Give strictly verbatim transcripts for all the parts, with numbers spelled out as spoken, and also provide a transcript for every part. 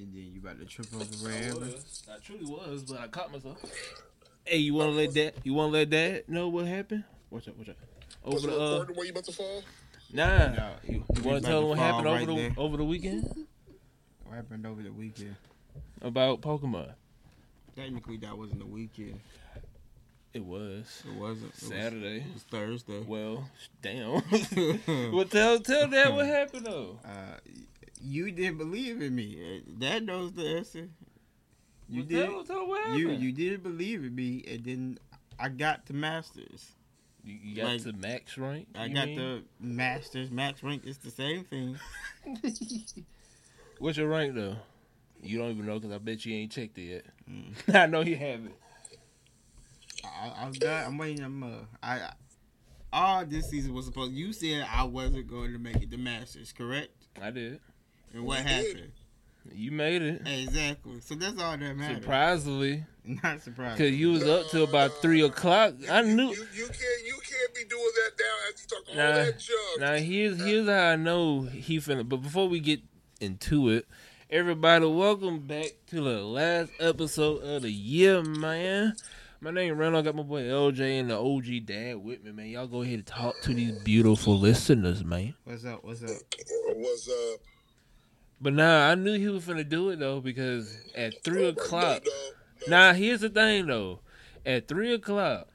And then you about to trip over I wherever. was. I truly was, but I caught myself. Hey, you wanna let that? You wanna let Dad know what happened? What's up? What's up? Over Was it the uh, recording where you about to fall? nah. No, he, You he wanna about tell to him what fall happened over right the there. over the weekend What happened over the weekend? about Pokemon? Technically, that wasn't the weekend. It was It wasn't. It Saturday. Was, it was Thursday. Well, damn. Well, tell tell Dad what happened though. Uh, you didn't believe in me. Uh, Dad knows the answer. You Well, did. Tell, tell him what happened. You you didn't believe in me, and then I got to Masters. You, you got like, to max rank. I you got mean? the Masters max rank. It's the same thing. What's your rank though? You don't even know because I bet you ain't checked it yet. Mm. I know you haven't. I, I was got, I'm waiting. I'm uh, I, I all this season was supposed. You said I wasn't going to make it to Masters, correct? I did. And what You happened? did. You made it. Exactly. So that's all that matters. Surprisingly, Not surprised. because you was up till about Nah, three nah. o'clock. You, I you- knew. You, you can't you can't be doing that now as you talk all Nah, that junk. Now here's here's how I know he finna. But before we get into it, everybody, welcome back to the last episode of the year, man. My name is Randall. I got my boy L J and the O G Dad with me, man. Y'all go ahead and talk to these beautiful listeners, man. What's up? What's up? What's up? But nah, I knew he was finna do it though because at three Oh, o'clock. No, no, no. Now here's the thing though, at three o'clock,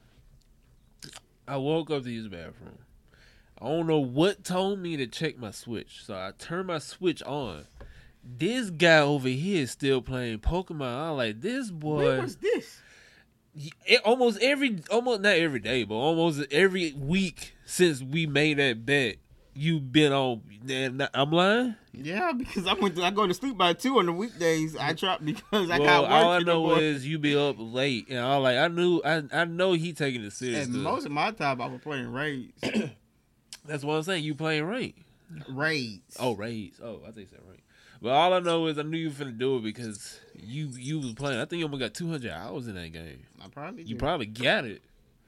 I woke up to use the bathroom. I don't know what told me to check my Switch, so I turned my Switch on. This guy over here is still playing Pokemon. I'm like, this boy. When was this? It, almost every, almost not every day, but almost every week since we made that bet, you've been on. I'm lying. Yeah, because I went to, I go to sleep by two on the weekdays. I try because I Well, got work. all I in the know morning. is you be up late, and I like I knew I I know he taking it serious. And 'cause most of my time I was playing raids. that's what I'm saying. You playing right? raids. Oh, raids. Oh, I think you said right. But all I know is I knew you were finna do it because you you was playing. I think you almost got two hundred hours in that game. I probably You did. probably got it.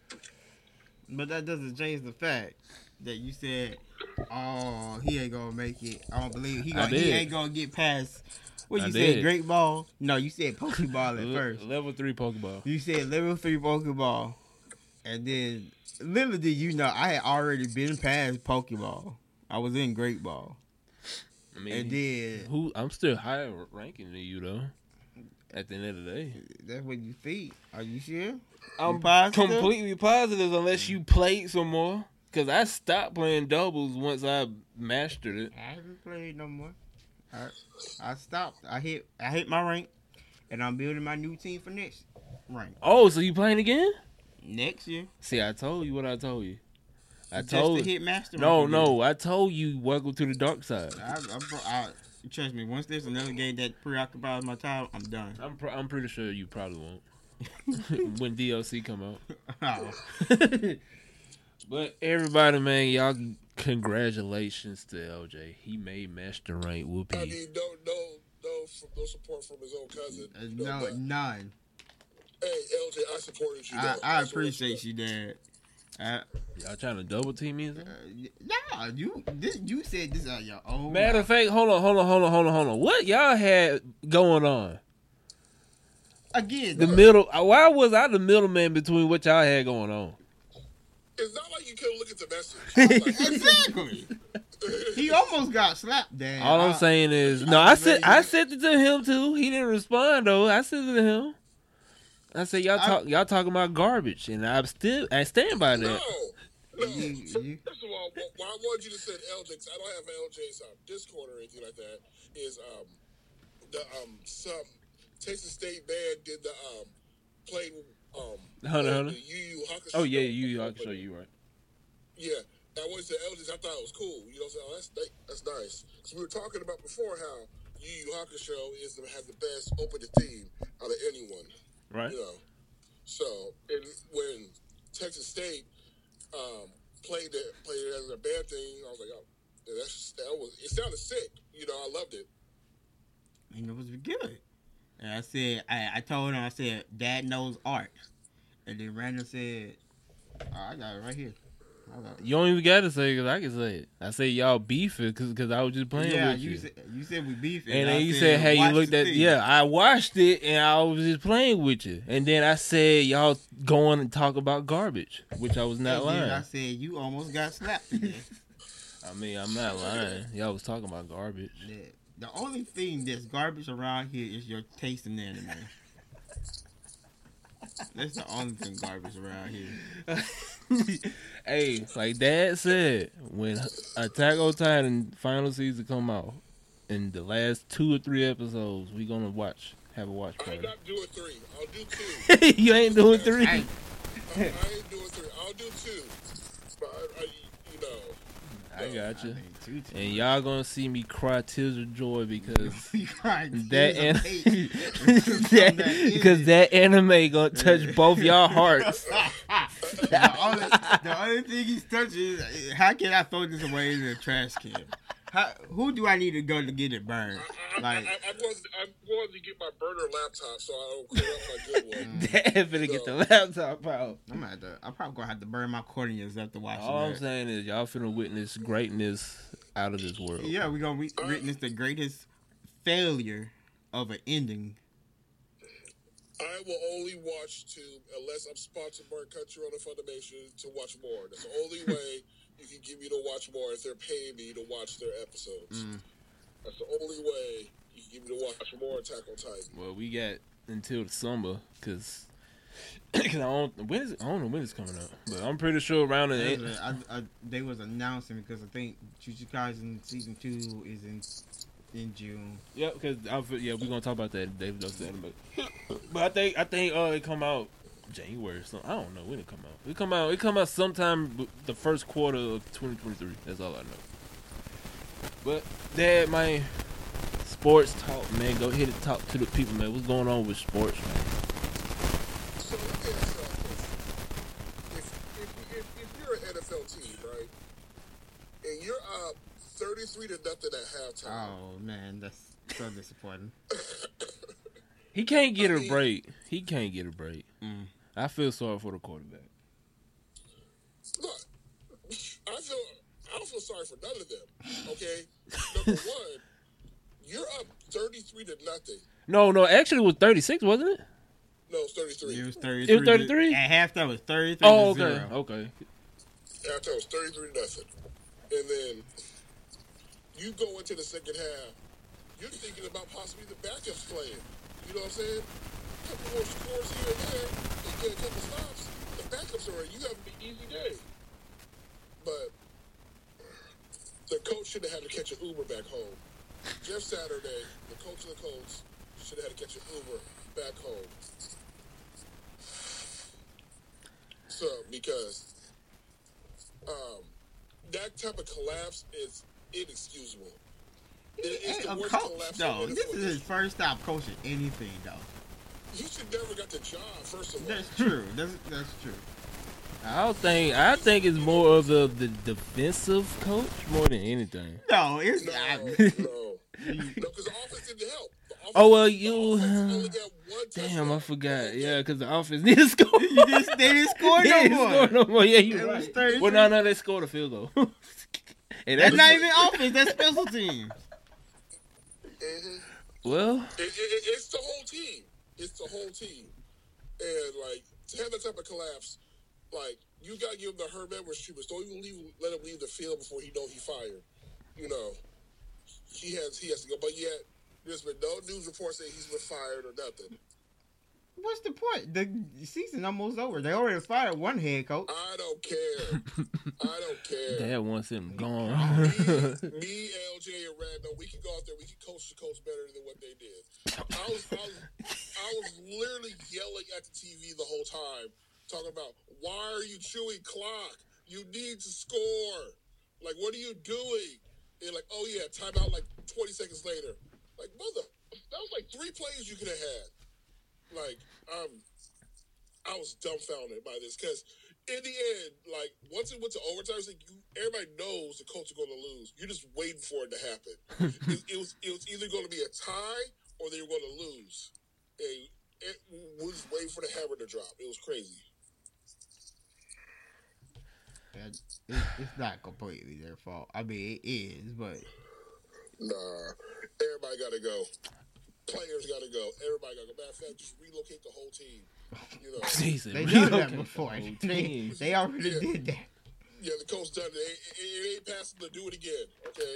But that doesn't change the fact that you said, "Oh, he ain't gonna make it." I don't believe he I gonna, he did. ain't gonna get past. What I you did. said? Great ball? No, you said Pokeball at Le- first. Level three Pokeball. You said level three Pokeball, and then little did you know I had already been past Pokeball. I was in Great Ball, I mean, and then who? I'm still higher ranking than you though. At the end of the day, that's what you think. Are you sure? I'm positive? completely positive unless you played some more. Cause I stopped playing doubles once I mastered it. I haven't played no more. I, I stopped. I hit. I hit my rank, and I'm building my new team for next rank Oh, so you playing again? next year. See, I told you what I told you. I Just told to hit master. no, rank again. no. I told you welcome to the dark side. I, I, I, trust me. Once there's another game that preoccupies my time, I'm done. I'm pr- I'm pretty sure you probably won't when D L C come out. Oh. But everybody, man, y'all, congratulations to L J. He made master rank. I Whoopee. mean, no, no, no, no support from his own cousin. Uh, You know, no, but, none. hey, L J, I supported you. I, though. I That's what appreciate you, Dad. Uh, Y'all trying to double team me? or uh, something? nah, you this you said this out your own. Matter mouth. of fact, hold on, hold on, hold on, hold on, hold on. What y'all had going on? Again, The the- middle. Why was I the middleman between what y'all had going on? It's not like you couldn't look at the message. Like, exactly. He almost got slapped, Dad. All I'm I- saying is, no, I said I sent it to him too. He didn't respond though. I sent it to him. I said y'all I- talk, y'all talking about garbage, and I'm still I stand by no, that. no. You- you- First of all, wh- why I wanted you to send L J, 'cause I don't have L J's um, Discord or anything like that, is um, the um, some Texas State band did the um, played um, Hunter, played Hunter? the Yu Yu Hakusho. Oh yeah, you. I can show you right. Yeah, I went to L J's. I thought it was cool. You know, what I'm saying? Oh, that's that- that's nice. Because we were talking about before how Yu Yu Hakusho is the, has the best opening theme out of anyone. Right. You know, so and when Texas State um, played it played it as a band thing, I was like, oh, yeah, that's that was it sounded sick. You know, I loved it. And it was good. And I said, I, I told him, I said, Dad knows art. And then Randall said, oh, I got it right here. You don't even got to say it because I can say it. I say y'all beefing because I was just playing yeah, with you. you said, you said we beefing. And then I you said, hey, you watch looked the at, thing. yeah, I watched it and I was just playing with you. And then I said, y'all go on and talk about garbage, which I was not And lying. then I said, you almost got slapped again. I mean, I'm not lying. Y'all was talking about garbage. Yeah. The only thing that's garbage around here is your taste in anime. That's the only thing garbage around here. Hey, like Dad said, when Attack on Titan final season come out, in the last two or three episodes, we gonna watch, have a watch party. I'm not doing three. I'll do two. You ain't doing three. Hey. I, I ain't doing three. I'll do two. But I, I you know. I got you. I think two, two. And y'all gonna see me cry tears of joy because We crying that, tears of an- hate. that because that anime gonna touch both y'all hearts. the, only, the only thing he's touching is how can I throw this away in the trash can? How, who do I need to go to get it burned? I, Like, I, I, I'm, going, I'm going to get my burner laptop so I don't clear up my good one. Dad finna get the laptop out. I'm gonna have to, I'm probably gonna have to burn my corneas after watching All I'm that. saying is y'all finna witness greatness out of this world. Yeah, we're gonna re- witness the greatest failure of an ending. I will only watch two unless I'm sponsored by Country on the Funimation to watch more. That's the only way you can get me to watch more if they're paying me to watch their episodes. Mm. That's the only way you can get me to watch more Attack on Titan. Well, we got until the summer because I don't when is it, I don't know when it's coming out, but I'm pretty sure around the There's a- I- I- they was announcing because I think Jujutsu Kaisen season two is in in June. yeah, because yeah we're gonna talk about that. David does that, but but I think I think uh it come out January or something. I don't know when it come out. It come out it come out sometime the first quarter of twenty twenty-three. That's all I know. But Dad, man, sports talk, man. Go ahead and talk to the people, man. What's going on with sports, man? So let me ask y'all this. If, if, if, if you're an N F L team, right, and you're up thirty-three to nothing at halftime, Oh man, that's so disappointing. He can't get a break. He can't get a break. Mm. I feel sorry for the quarterback. look, I feel I don't feel sorry for none of them. Okay, number one, you're up thirty-three to nothing. No, no, actually it was thirty-six, wasn't it? No, it's thirty-three. It was thirty-three. It was thirty-three? At halftime, it was thirty-three. Oh, to okay, zero. okay. After it was thirty-three to nothing, and then you go into the second half, you're thinking about possibly the backups playing. You know what I'm saying? A couple more scores here and there, and get a couple stops. The backups are you have an easy day. But the coach should have had to catch an Uber back home. Jeff Saturday, the coach of the Colts, should have had to catch an Uber back home. So, because um, that type of collapse is inexcusable. It, it's Hey, the a worst coach, collapse though. in This N F L is his history. first time coaching anything, though. He should never got the job, first of all. That's true. That's that's true. I don't think I think it's more of the, the defensive coach more than anything. No, it's No, I, no. No, because the offense didn't help. The offense, Oh well, the you. offense only got one Damn, touchdown. I forgot. Yeah, because the offense didn't score. you just they didn't score They no didn't more. score no more. Yeah, It you was right. thirty-three. Well, no, no, they scored a field goal. And That's that- not even offense. That's special teams. Mhm. well, It, it, it, it's the whole team. It's the whole team. And, like, to have that type of collapse, like, you got to give him the Herb Edwards treatment. Don't even leave, let him leave the field before he know he fired. You know, he has he has to go. But yet, there's been no news report saying he's been fired or nothing. What's the point? The season almost over. They already fired one head coach. I don't care. I don't care. Dad wants him gone. Me, me, L J, and Randall, we can go out there. We can coach the coach better than what they did. I was, I was, I was literally yelling at the T V the whole time, talking about why are you chewing clock? You need to score. Like, what are you doing? And like, oh yeah, timeout. Like twenty seconds later, like mother, that was like three plays you could have had. Like, um, I was dumbfounded by this because in the end, like once it went to overtime, it's like you, everybody knows the Colts are going to lose. You're just waiting for it to happen. it, it was it was either going to be a tie or they were going to lose. And it was waiting for the hammer to drop. It was crazy. It, it's not completely their fault. I mean, it is, but Nah, everybody got to go. Players got to go. Everybody got to go. Matter of fact, just relocate the whole team. You know, Jesus, they we done don't that before. control They, teams. they already Yeah. did that. yeah, the coach done it. It, it, it ain't passing to do it again. Okay,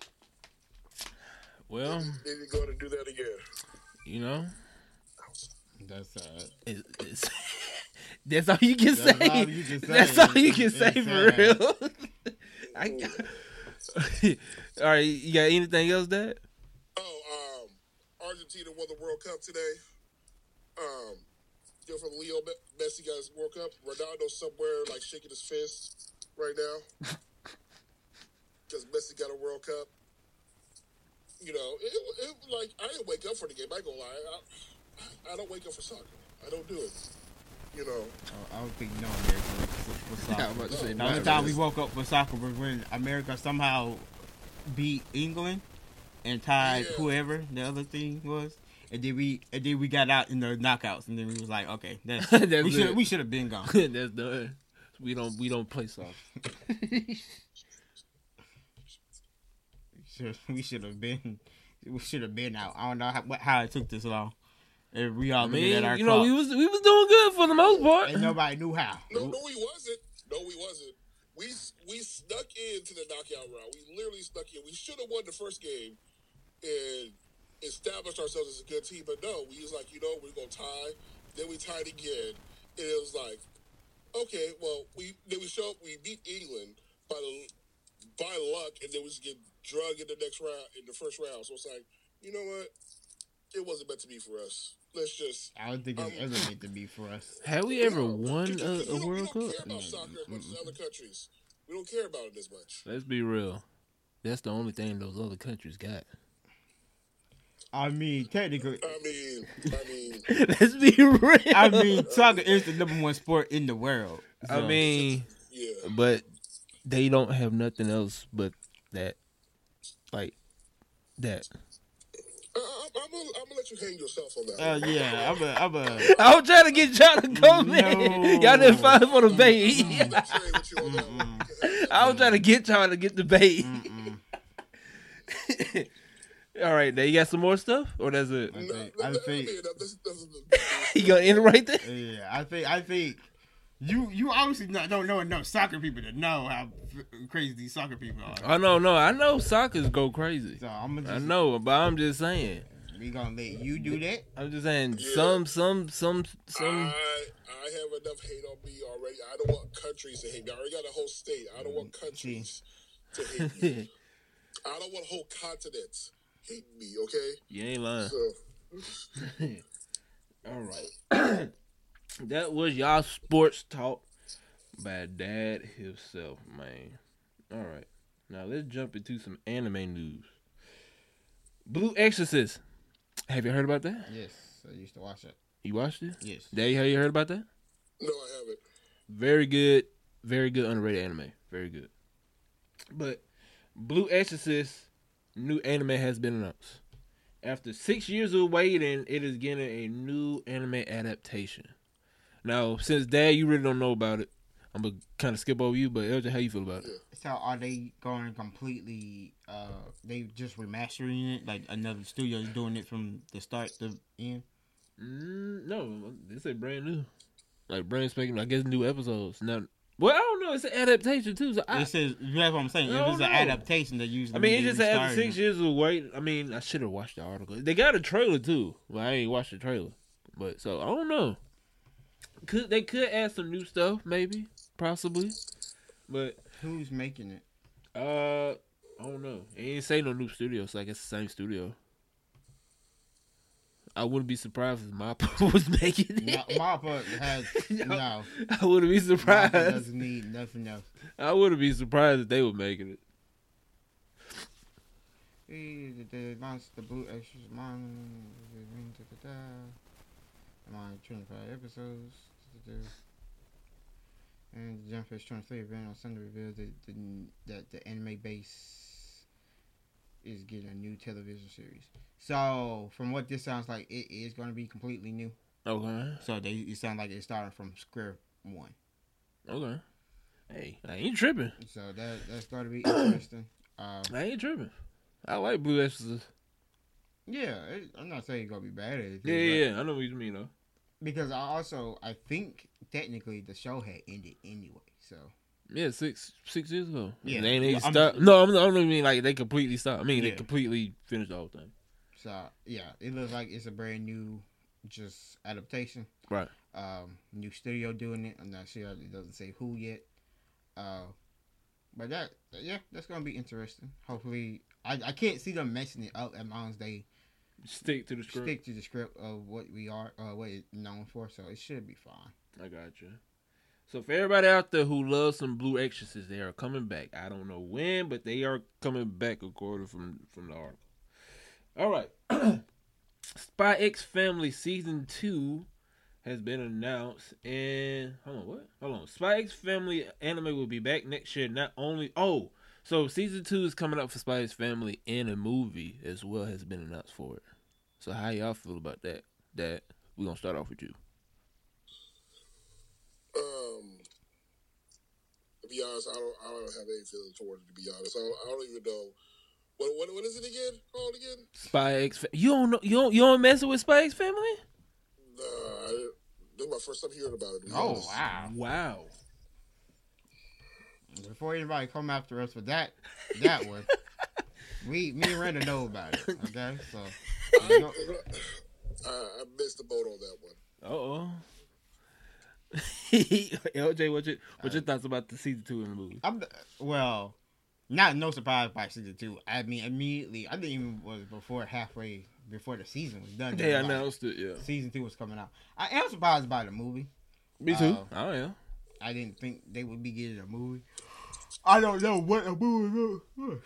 Well, they need to go to do that again. you know, That's uh, it's, it's, that's all you can That's say. all you can say. That's all you can It's say sad. for real. I, all right, you got anything else, Dad? Oh, um, Argentina won the World Cup today. Um, you know, from Leo Messi got his World Cup. Ronaldo somewhere like shaking his fist right now because Messi got a World Cup. You know, it, it, it like I didn't wake up for the game. I ain't gonna lie. I, I don't wake up for soccer. I don't do it. You know, I don't think no America for, for Yeah, I was about to soccer. say, The only not time we really. woke up for soccer was when America somehow beat England and tied Yeah. whoever the other thing was, and then we and then we got out in the knockouts, and then we was like, okay, that's, That's we should it. we should have been gone. That's done. We don't we don't play soccer. Should- we should have been we should have been out. I don't know how, what- how it took this long. And we all I looking mean, at our you know, clock, we was we was doing good for the most part. and nobody knew how. no, no, we wasn't. No, we wasn't. We we snuck into the knockout round. We literally snuck in. We should have won the first game and established ourselves as a good team. But no, we was like, you know, we're gonna tie. Then we tied again, and it was like, okay, well, we then we show up. We beat England by the by luck, and then we just get drug in the next round in the first round. So it's like, you know what? It wasn't meant to be for us. Let's just. I don't think it's Um, ever meant to be for us. Have we ever No, won because- a, because a we don't- World We don't Cup? care about soccer as much as other countries. We don't care about it as much. Let's be real. That's the only thing those other countries got. I mean, technically, I mean, I mean, Let's be real. I mean, soccer is the number one sport in the world. I So, mean, yeah. but they don't have nothing else but that, like that. I, I, I'm, gonna, I'm gonna let you hang yourself on that. uh, one. yeah, I'm a, I'm a, I was trying to get y'all to come in. Y'all didn't find for the bait. I'm gonna trade with you on that one. You can have I was trying to get y'all to get the bait. mm-mm. All right, now you got some more stuff, or that's it? I No, think, no, I no, think, I mean, this- this is- You gonna end it right there? yeah, I think, I think, you, you obviously not, don't know enough soccer people to know how f- crazy these soccer people are. I know, no, I know soccer's go crazy. So I'm gonna I just, know, but I'm just saying. we gonna let you do that. I'm just saying. Yeah. Some, some, some, some. I, I have enough hate on me already. I don't want countries to hate me. I already got a whole state. I don't want countries to hate me. I don't want whole continents hate me, okay? You ain't lying. So, All right. That was y'all sports talk by Dad himself, man. All right. Now let's jump into some anime news. Blue Exorcist. Have you heard about that? Yes, I used to watch it. You watched it? Yes. Dad, have you heard about that? no, I haven't. Very good. Very good underrated anime. Very good. But Blue Exorcist new anime has been announced. After six years of waiting, it is getting a new anime adaptation. Now, since Dad, you really don't know about it, I'm gonna kind of skip over you. But L J, how you feel about it? So are they going completely? Uh, they just remastering it, like another studio is doing it from the start to end. Mm, no, this a brand new, like brand spanking. I guess new episodes. Now, well, I don't know. It's an adaptation too. So I, It says that's what I'm saying. I If don't it's an know. adaptation, they usually. I mean, it they just after restarting six it. years of wait. I mean, I should have watched the article. They got a trailer too. Well, I ain't watched the trailer, but so I don't know. Could they could add some new stuff, maybe, possibly, but Who's making it? uh, I don't know. It ain't say no new studio, so I guess the same studio. I wouldn't be surprised if Mappa was making it. No, Mappa has No. no. I wouldn't be Mappa surprised. doesn't need nothing else. I wouldn't be surprised if they were making it. The the monster blue extras manga. I'm on twenty-five episodes. And the Jump Fest twenty-three event on Sunday revealed that the, that the anime base is getting a new television series. So, from what this sounds like, it is going to be completely new. Okay. So, they it sounds like it's starting from square one. Okay. Hey, I ain't tripping. So that that's going to be interesting. Uh, I ain't tripping. I like Blue Exorcist. yeah, it, I'm not saying it's going to be bad or anything. Yeah, yeah, yeah. I know what you mean, though. Because I also, I think technically the show had ended anyway. So Yeah, six six years ago. Yeah. And they, they I'm- stopped. No, I'm, I don't mean like they completely stopped. I mean they Yeah. completely finished the whole thing. So yeah, it looks like it's a brand new, just adaptation. Right. Um, new studio doing it. I'm not sure. It doesn't say who yet. Uh, but that yeah, that's gonna be interesting. Hopefully, I, I can't see them messing it up as long as they Stick to the script. stick to the script of what we are, uh, what it's known for. So it should be fine. I got you. So for everybody out there who loves some Blue Exorcists, they are coming back. I don't know when, but they are coming back according from from the article. All right. Spy X Family season two has been announced, and hold on, what? Hold on. Spy X Family anime will be back next year. Not only oh, so season two is coming up for Spy X Family, and a movie as well has been announced for it. So how y'all feel about that? That we're gonna start off with you. Um, to be honest, I don't. I don't have any feelings towards it. To be honest, I don't, I don't even know what, what what is it again called again? Spy X. Fa- you don't know. You don't. You don't mess with Spy X Family. Nah, I, this is my first time hearing about it. To be Oh honest. wow! Wow. Before anybody come after us for that, that one, we me and Randa know about it. Okay, so you know- I, I missed the boat on that one. Uh oh. L J, what's your what's your thoughts about the season two in the movie? I'm well, not no surprise by season two. I mean, immediately, I think even was before halfway before the season was done. They like, announced it. Yeah. season two was coming out. I am surprised by the movie. Me too. Uh, oh yeah. I didn't think they would be getting a movie. I don't know what a movie.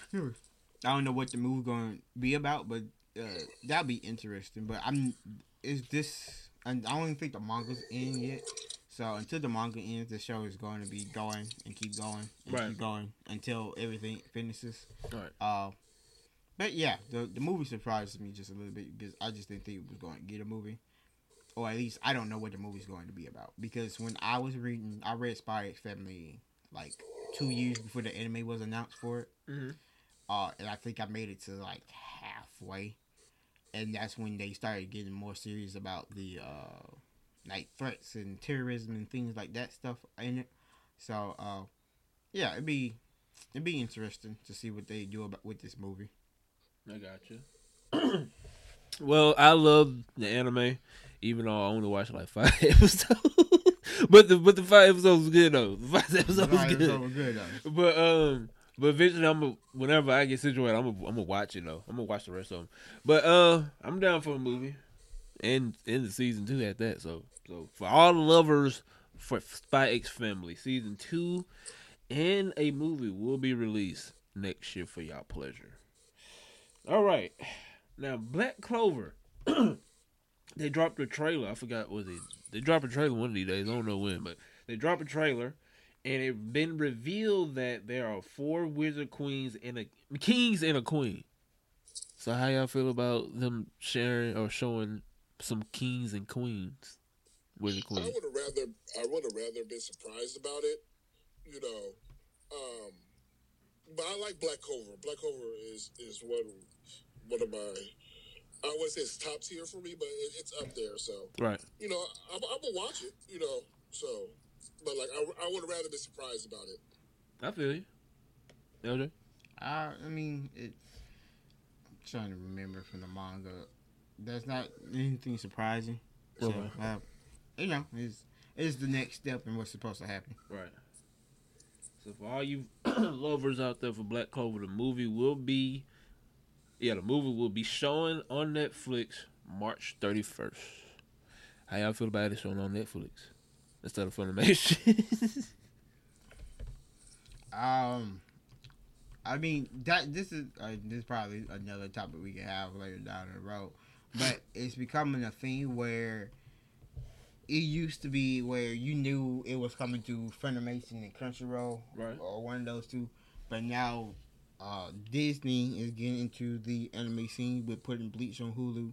I don't know what the movie going to be about, but uh, that'll be interesting. But I'm is this? I don't even think the manga's in yet. So until the manga ends, the show is going to be going and keep going and Right. keep going until everything finishes. Right. Uh, but yeah, the the movie surprised me just a little bit because I just didn't think it was going to get a movie, or at least I don't know what the movie's going to be about. Because when I was reading, I read Spy X Family like two years before the anime was announced for it. Mm-hmm. Uh, and I think I made it to like halfway, and that's when they started getting more serious about the uh, like threats and terrorism and things like that stuff in it. So, uh, yeah, it'd be it'd be interesting to see what they do about with this movie. I got you. Well, I love the anime, even though I only watched like five episodes. but the but the five episodes was good though. The five episodes was Right, good. so good though. But um, but eventually I'm a, whenever I get situated, I'm gonna I'm gonna watch it though. I'm gonna watch the rest of them. But uh, I'm down for a movie, and in the season two at that. So so for all the lovers for Spy X Family, season two and a movie will be released next year for y'all pleasure. All right, now Black Clover. They dropped a trailer. I forgot what it. They dropped a trailer one of these days. I don't know when, but they dropped a trailer, and it been revealed that there are four wizard queens and a kings and a queen. So how y'all feel about them sharing or showing some kings and queens, wizard I queens? would have rather. I would have rather been surprised about it. You know, um, but I like Black Clover. Black Clover is is one one of my. I wouldn't say it's top tier for me, but it, it's up there. So Right. you know, I'm, I'm gonna watch it. You know, so but like I, I would have rather been surprised about it. I feel you. L J? Uh, I mean, it's. I'm trying to remember from the manga. There's not anything surprising. So, Okay. uh, you know, it's it's the next step in what's supposed to happen. Right. So for all you lovers out there for Black Clover, the movie will be, yeah, the movie will be showing on Netflix March thirty-first. How y'all feel about it showing on Netflix instead of Funimation? Um, I mean that this is uh, this is probably another topic we can have later down the road, but it's becoming a thing where it used to be where you knew it was coming to Funimation and Crunchyroll, Right. or one of those two, but now uh, Disney is getting into the anime scene with putting Bleach on Hulu.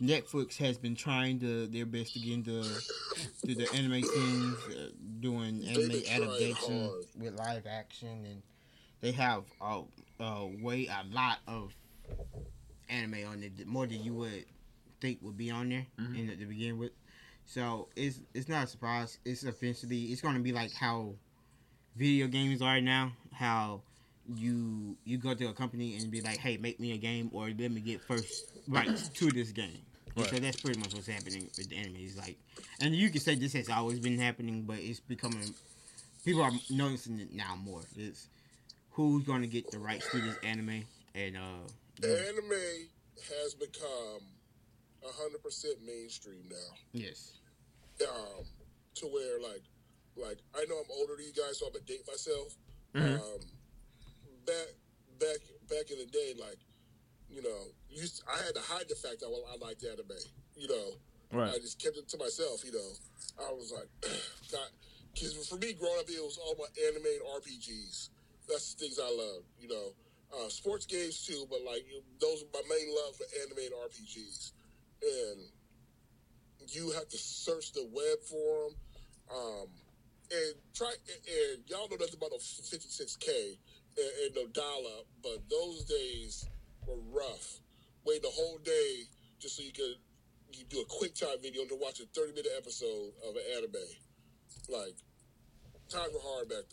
Netflix has been trying to their best to get into to the anime scenes, uh, doing anime adaptation with live action, and they have a uh, uh, way a lot of anime on it, more than you would think would be on there mm-hmm. in the, to begin with. So it's it's not a surprise. It's eventually it's going to be like how video games are now. How you you go to a company and be like, hey, make me a game, or let me get first rights to this game. Right. So that's pretty much what's happening with the anime. It's like, and you can say this has always been happening, but it's becoming, people are noticing it now more. It's who's going to get the rights to this anime, and uh, anime has become a hundred percent mainstream now. Yes. Um, to where like, like I know I'm older than you guys, so I'm gonna date myself. Mm-hmm. Um, back, back, back in the day, like. You know, used to, I had to hide the fact that well, I liked anime. You know, right. I just kept it to myself. You know, I was like, God, because for me, growing up, it was all about anime and R P Gs. That's the things I love. You know, uh, sports games too, but like those are my main love for anime and R P Gs. And you have to search the web for them, um, and try. And y'all know nothing about no fifty-six K and, and no dial-up, but those days were rough. Wait the whole day just so you could you do a quick time video to watch a thirty minute episode of an anime. Like, times were hard back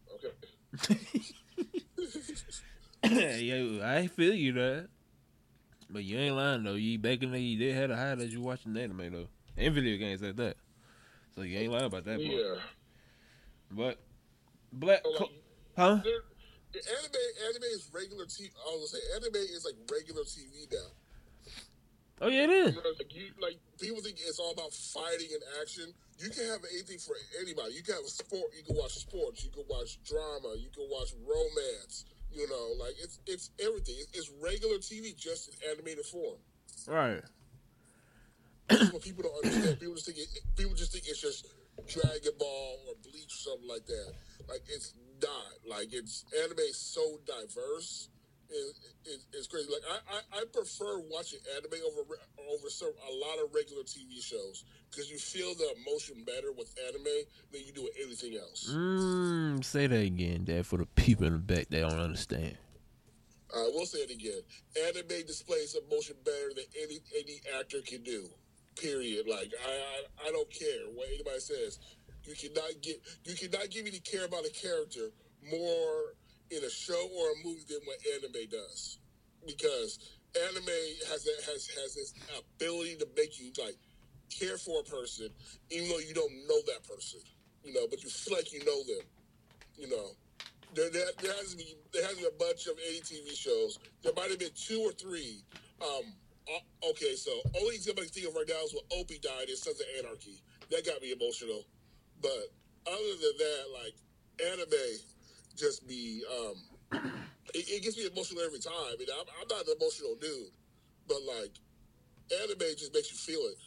then. Okay. Yeah, I feel you that. But you ain't lying though. You back in the day, you did have to hide that you watching anime though, and video games like that. So you ain't lying about that. Yeah. Part. But black, so, like, huh? Anime, anime is regular T V. I was gonna say anime is like regular T V now. Oh yeah, it is. You know, like, you, like people think it's all about fighting and action. You can have anything for anybody. You can have a sport. You can watch sports. You can watch drama. You can watch romance. You know, like it's it's everything. It's, it's regular T V just in animated form. Right. That's what people don't understand. People just think it, people just think it's just Dragon Ball or Bleach or something like that. Like it's not. Like it's anime is so diverse. It, it, it's crazy. Like I, I, I prefer watching anime over over some, a lot of regular T V shows because you feel the emotion better with anime than you do with anything else. Mm, say that again, Dad, for the people in the back that don't understand. I will say it again. Anime displays emotion better than any any actor can do. Period. Like I, I, I don't care what anybody says. You cannot get you cannot get me to care about a character more in a show or a movie than what anime does, because anime has a, has has this ability to make you like care for a person even though you don't know that person, you know, but you feel like you know them, you know. There, there, there has to be there has to be a bunch of eighty T V shows. There might have been two or three. Um, okay, so only thing I can think of right now is when Opie died in Sons of Anarchy. That got me emotional. But other than that, like anime. Just be, um, it, it gets me emotional every time. I mean, I'm, I'm not an emotional dude, but like, anime just makes you feel it.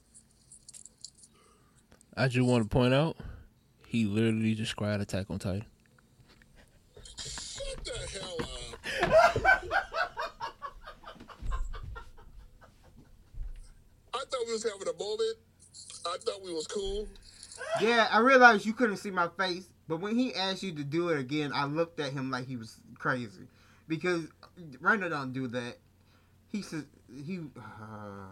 I just want to point out, he literally described Attack on Titan. Shut the hell up. I thought we was having a moment. I thought we was cool. Yeah, I realized you couldn't see my face. But when he asked you to do it again, I looked at him like he was crazy. Because Randall don't do that. He says, he... Uh,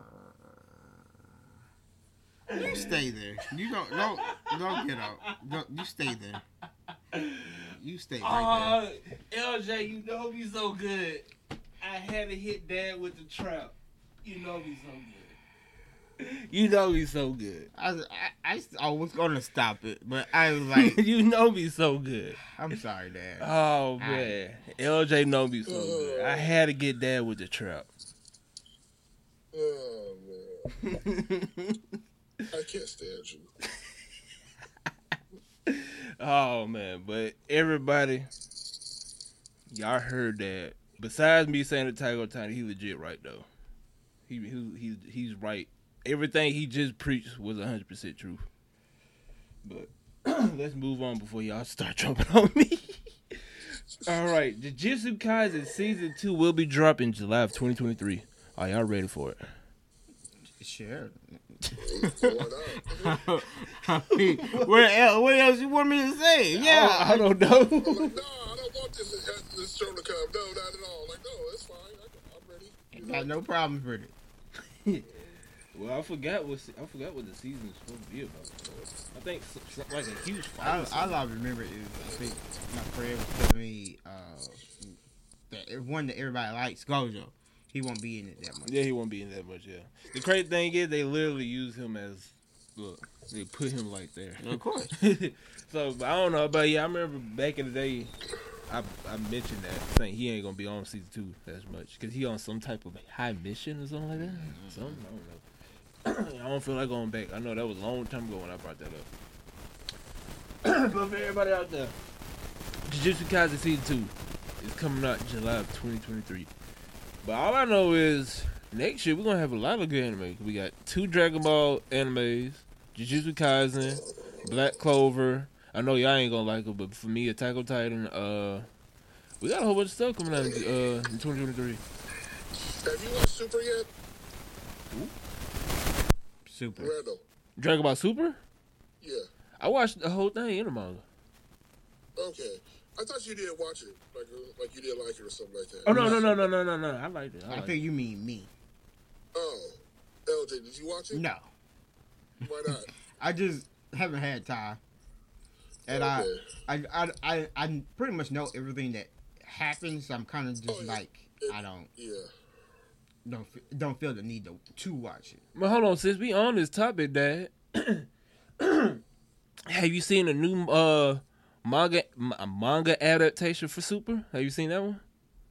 you stay there. You don't, don't, don't get out. Don't, you stay there. You stay right there. Uh, L J, you know me so good. I had to hit Dad with the trap. You know me so good. You know me so good. I, I, I, I was going to stop it, but I was like... You know me so good. I'm sorry, Dad. Oh, man. I, L J know me so good. I had to get Dad with the trap. Oh, man. I can't stand you. Oh, man. But everybody, y'all heard that. Besides me saying the Attack on Titan, he legit right, though. He, he, he He's right. Everything he just preached was one hundred percent true. But let's move on before y'all start jumping on me. All right. Jujutsu Kaisen Season two will be dropping July of twenty twenty-three. Are y'all ready for it? Sure. Why not? I mean, what else, what else you want me to say? Yeah. I, I don't know. I'm like, no, I don't want this, this show to come. No, not at all. Like, no, that's fine. I, I'm ready. You know? Got no problems with it. Well, I forgot what se- I forgot what the season is supposed to be about. I think s- s- like a huge fight. All, or something. all I remember is I think my friend was telling me uh, that one that everybody likes, Gojo. He won't be in it that much. Yeah, he won't be in that much. Yeah. The crazy thing is they literally use him as look. They put him like there. Of course. So I don't know, but yeah, I remember back in the day, I I mentioned that saying he ain't gonna be on season two as much because he on some type of high mission or something like that. Something I don't know. I don't feel like going back. I know that was a long time ago when I brought that up. But for everybody out there, Jujutsu Kaisen season two is coming out July of twenty twenty-three. But all I know is next year we're gonna have a lot of good anime. We got two Dragon Ball animes, Jujutsu Kaisen, Black Clover. I know y'all ain't gonna like it, but for me, Attack on Titan. Uh, we got a whole bunch of stuff coming out in, uh, in twenty twenty-three. Have you watched Super yet? Super. Randall. Dragon Ball Super? Yeah. I watched the whole thing in the manga. Okay. I thought you didn't watch it, like like you didn't like it or something like that. Oh no no no no no no no! I liked it. I, I liked think it. you mean me. Oh, L J, did you watch it? No. Why not? I just haven't had time. And Okay. I, I, I, I, I pretty much know everything that happens. So I'm kind of just Oh, yeah. like, It- I don't, Yeah. don't, fe- don't feel the need to, to watch it. But hold on, since we on this topic, Dad, have you seen a new uh manga m- manga adaptation for Super? Have you seen that one?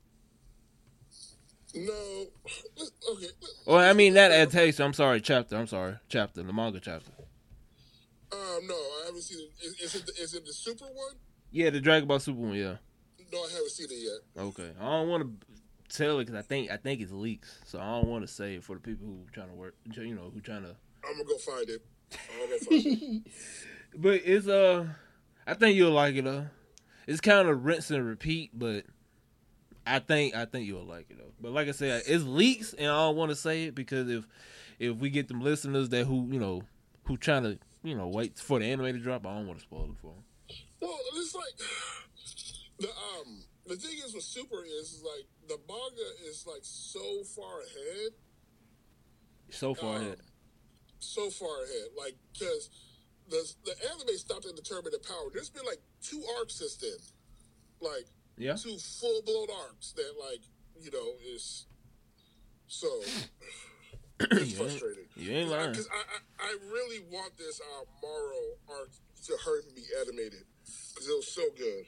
No. Let's- Okay. Or I mean, not adaptation. I'm sorry, chapter. I'm sorry, chapter. The manga chapter. Um, no, I haven't seen it. Is, is it the, is it the Super one? Yeah, the Dragon Ball Super one. Yeah. No, I haven't seen it yet. Okay. I don't want to tell it because I think I think it's leaks, so I don't want to say it for the people who trying to work. You know, who trying to. I'm gonna go find it. I'm gonna go find it. But it's uh, I think you'll like it though. It's kind of rinse and repeat, but I think I think you'll like it though. But like I said, it's leaks, and I don't want to say it because if if we get them listeners that who you know who trying to you know wait for the anime to drop, I don't want to spoil it for them. Well, it's like the um the thing is with Super is, is like the manga is like so far ahead, So far Um, ahead. so far ahead. Like because the the anime stopped at Determinate Power. There's been like two arcs since then, like Yeah. two full blown arcs that like you know is so. It's You ain't- frustrating. You ain't lying. Because I, I, I really want this uh, Morrow arc to hurry and be animated because it was so good.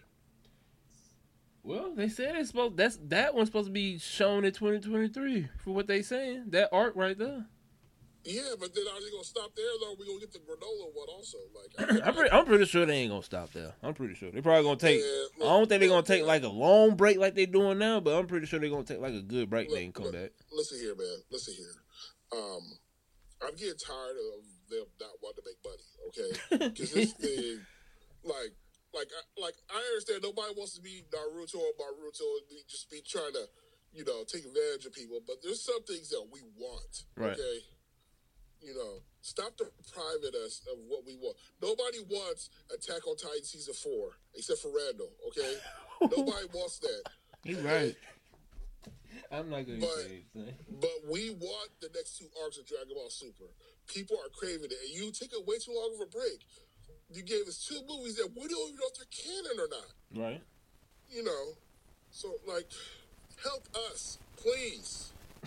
Well, they said it's supposed that's that one's supposed to be shown in twenty twenty-three for what they saying. That arc right there. Yeah, but then are they gonna stop there? Though we gonna get the granola one also? Like, I, I'm pretty, I'm pretty sure they ain't gonna stop there. I'm pretty sure they probably gonna take. Yeah, I don't think they're gonna look, take like a long break like they doing now, but I'm pretty sure they're gonna take like a good break look, then come look, back. Listen here, man. Listen here. Um, I'm getting tired of them not wanting to make money. Okay, because this thing, like, like, I, like I understand nobody wants to be Naruto or Baruto and be, just be trying to, you know, take advantage of people. But there's some things that we want. Right. Okay. You know, stop depriving us of what we want. Nobody wants Attack on Titan season four except for Randall. Okay, nobody wants that. He's right. I'm not gonna But- say anything. But we want the next two arcs of Dragon Ball Super. People are craving it, and you take a way too long of a break. You gave us two movies that we don't even know if they're canon or not. Right. You know, so like, help us, please.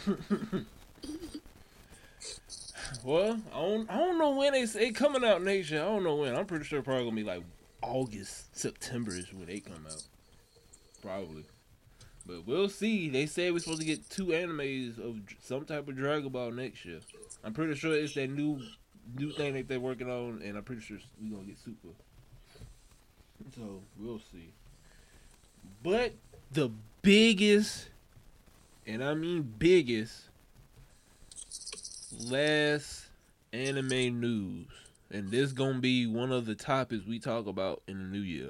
Well, I don't, I don't know when they say coming out next year. I don't know when. I'm pretty sure probably gonna be like August, September is when they come out. Probably. But we'll see. They said we're supposed to get two animes of dr- some type of Dragon Ball next year. I'm pretty sure it's that new new thing that they're working on, and I'm pretty sure we're gonna get Super. So we'll see. But the biggest, and I mean biggest, last anime news, and this gonna be one of the topics we talk about in the new year.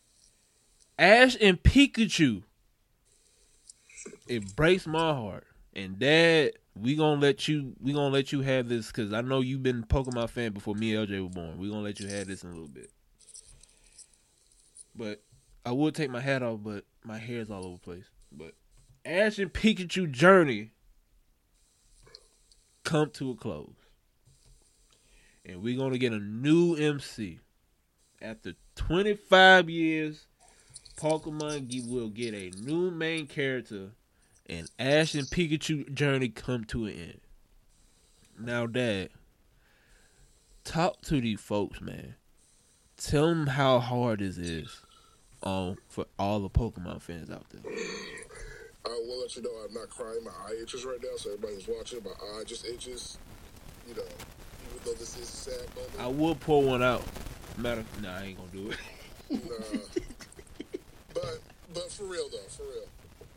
Ash and Pikachu. It breaks my heart. And Dad, we gonna let you we gonna let you have this because I know you've been a Pokemon fan before me and L J were born. We gonna let you have this in a little bit. But I would take my hat off, but my hair's all over the place. But Ash and Pikachu journey come to a close. And we're gonna get a new M C. After twenty-five years, Pokemon will get a new main character, and Ash and Pikachu journey come to an end. Now, Dad, talk to these folks, man. Tell them how hard this is um, for all the Pokemon fans out there. I will let you know I'm not crying. My eye itches right now, so everybody who's watching, my eye just itches. You know, even though this is a sad moment. I will pour one out. Matter, nah, I ain't gonna do it. Nah. But, but for real though, for real.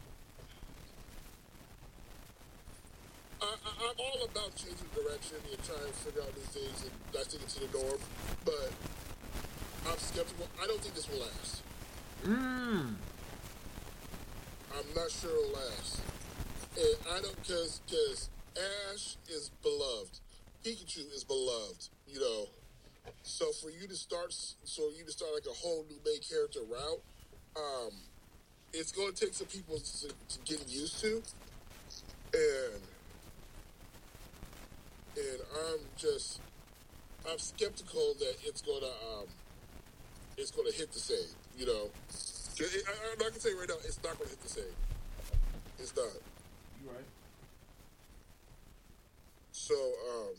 I, I, I'm all about changing direction and trying to figure out new things and not sticking to the norm. But I'm skeptical. I don't think this will last. Mmm. I'm not sure it'll last. And I don't, cause, cause Ash is beloved. Pikachu is beloved, you know. So for you to start, so you to start like a whole new main character route, um, it's going to take some people to, to get used to, and and I'm just, I'm skeptical that it's gonna, um, it's gonna hit the same, you know. It, I, I'm not gonna tell you right now, it's not gonna hit the same. It's not. You right. So, um,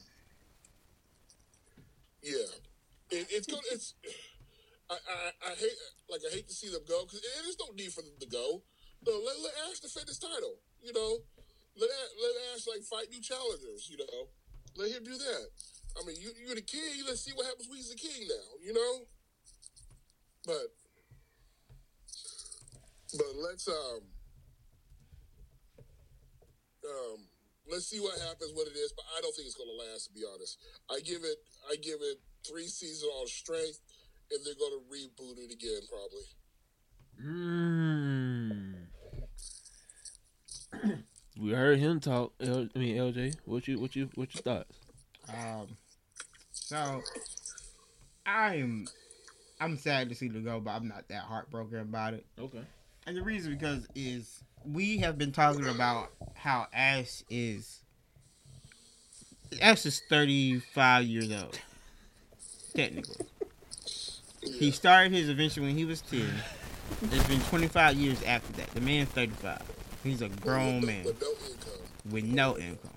yeah, it, it's gonna. It's. I, I I hate like I hate to see them go because there's no need for them to go. No, let let Ash defend his title. You know, let let Ash like fight new challengers. You know, let him do that. I mean, you you're the king. Let's see what happens when he's the king now. You know, but but let's um um. Let's see what happens, what it is, but I don't think it's going to last, to be honest. I give it I give it three seasons on strength, and they're going to reboot it again, probably. Mm. We heard him talk. L, I mean, L J, what you, what you, what your thoughts? Um, so I'm I'm sad to see it go, but I'm not that heartbroken about it. Okay. And the reason because is we have been talking about how Ash is Ash is thirty-five years old, technically. Yeah. He started his adventure when he was ten. It's been twenty-five years after that. The man's thirty-five. He's a grown with, man with no income. with no income.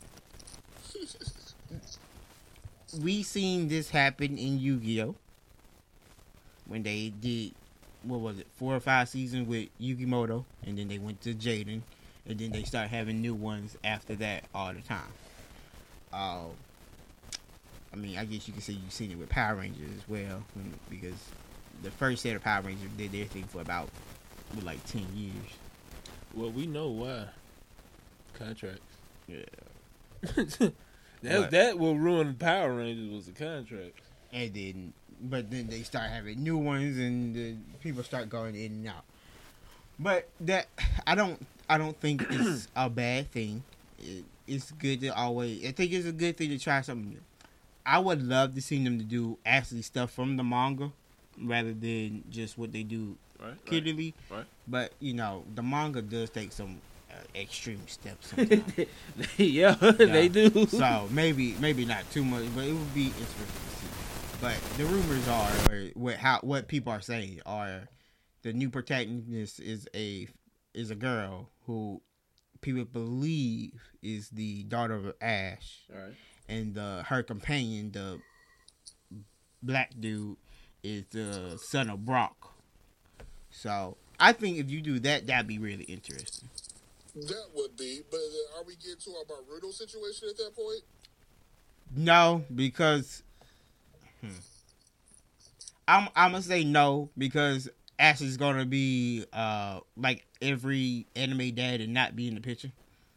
We seen this happen in Yu-Gi-Oh! When they did, what was it, four or five seasons with Yugimoto, and then they went to Jaden, and then they start having new ones after that all the time. Uh, I mean, I guess you could say you've seen it with Power Rangers as well, when, because the first set of Power Rangers did their thing for about, what, like ten years. Well, we know why. Contracts. Yeah. that What? that will ruin Power Rangers was the contract. And then, but then they start having new ones, and the people start going in and out. But that I don't, I don't think it's a bad thing. It, it's good to always. I think it's a good thing to try something new. I would love to see them to do actually stuff from the manga, rather than just what they do Right. kiddily. Right. But you know, the manga does take some uh, extreme steps sometimes. yeah, they do. So maybe, maybe not too much, but it would be interesting to see. But the rumors are, or what how what people are saying are, the new protagonist is a is a girl who people believe is the daughter of Ash, All right. and the her companion, the black dude, is the son of Brock. So I think if you do that, that'd be really interesting. That would be, but uh, are we getting to our Naruto situation at that point? No, because hmm, I'm I'm gonna say no because Ash is gonna be uh like every anime dad and not be in the picture.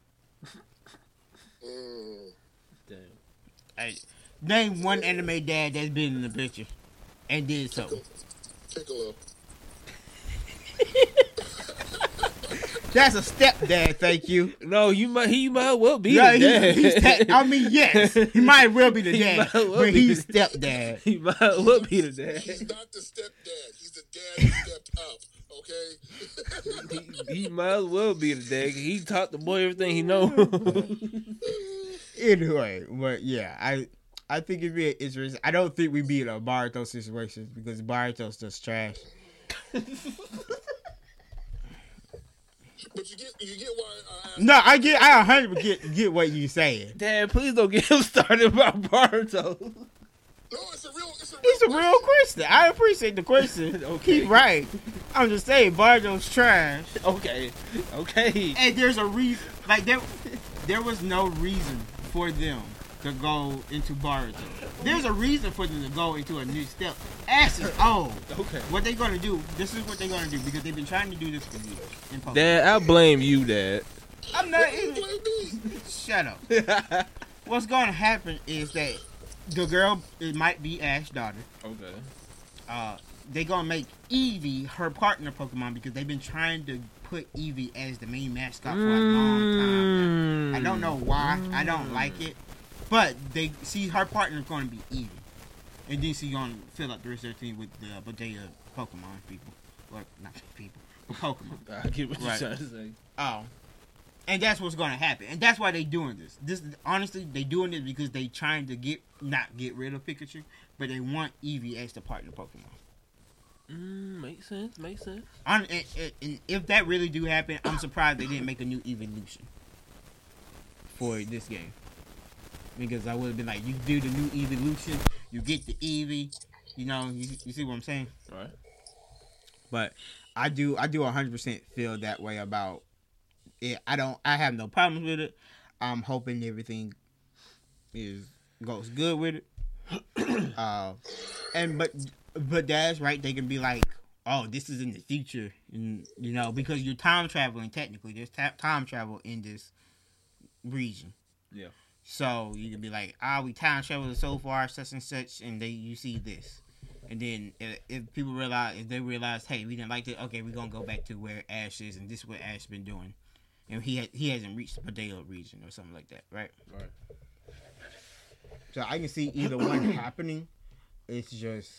Mm. Damn. Hey, name one anime dad that's been in the picture and did something. Piccolo. That's a stepdad. Thank you. No, you might. He might well be Yeah, the he- dad. he's te- I mean, yes, he might well be the He dad, might well but be he's the- stepdad. He might well be the dad. He's not the stepdad. He's the dad who stepped up. Okay. He, he might as well be the dad. He taught the boy everything he know. Anyway, but yeah, I I think it'd be interesting. I don't think we'd be in a Barito situation because Barito's just trash. But you get you get why I asked. No, I get I one hundred percent get, get what you saying. Dad, please don't get him started about Barto. No, it's a real. It's a real. It's a real question. I appreciate the question. Okay. Keep right. I'm just saying Barito's trash. Okay, okay. And there's a reason. Like there, there was no reason for them to go into Barito. There's a reason for them to go into a new step. Ash is old. Okay. What they gonna do? This is what they're gonna do because they've been trying to do this for years. in Pokemon. Dad, I blame you, Dad. I'm not You even. blame me. Shut up. What's gonna happen is that the girl, it might be Ash's daughter. Okay. Uh, they gonna make Eevee her partner Pokemon because they've been trying to put Eevee as the main mascot for a long time now. I don't know why. I don't like it, but they see her partner is gonna be Eevee, and then she's gonna fill up the rest of their team with the uh, Bodega Pokemon people, or not people, but Pokemon. I get what you're Right. trying to say. Oh. And that's what's gonna happen, and that's why they doing this. This honestly, they doing it because they trying to get not get rid of Pikachu, but they want Eevee as the partner Pokemon. Mm, makes sense. Makes sense. On, and, and- and if that really do happen, I'm surprised they didn't make a new evolution for this game, because I would have been like, you do the new evolution, you get the Eevee, you know, you, you see what I'm saying? Right. But I do, I do one hundred percent feel that way about it. I don't, I have no problems with it. I'm hoping everything is goes good with it. uh, and but but that's right. They can be like, oh, this is in the future, and you know, because you're time traveling. Technically, there's ta- time travel in this region. Yeah. So you can be like, ah, we time traveled so far, such and such, and they you see this. And then if, if people realize, if they realize, hey, we didn't like it, okay, we're gonna go back to where Ash is, and this is what Ash been doing, and he ha- he hasn't reached the Padeo region or something like that, right? Right. So I can see either one happening. It's just,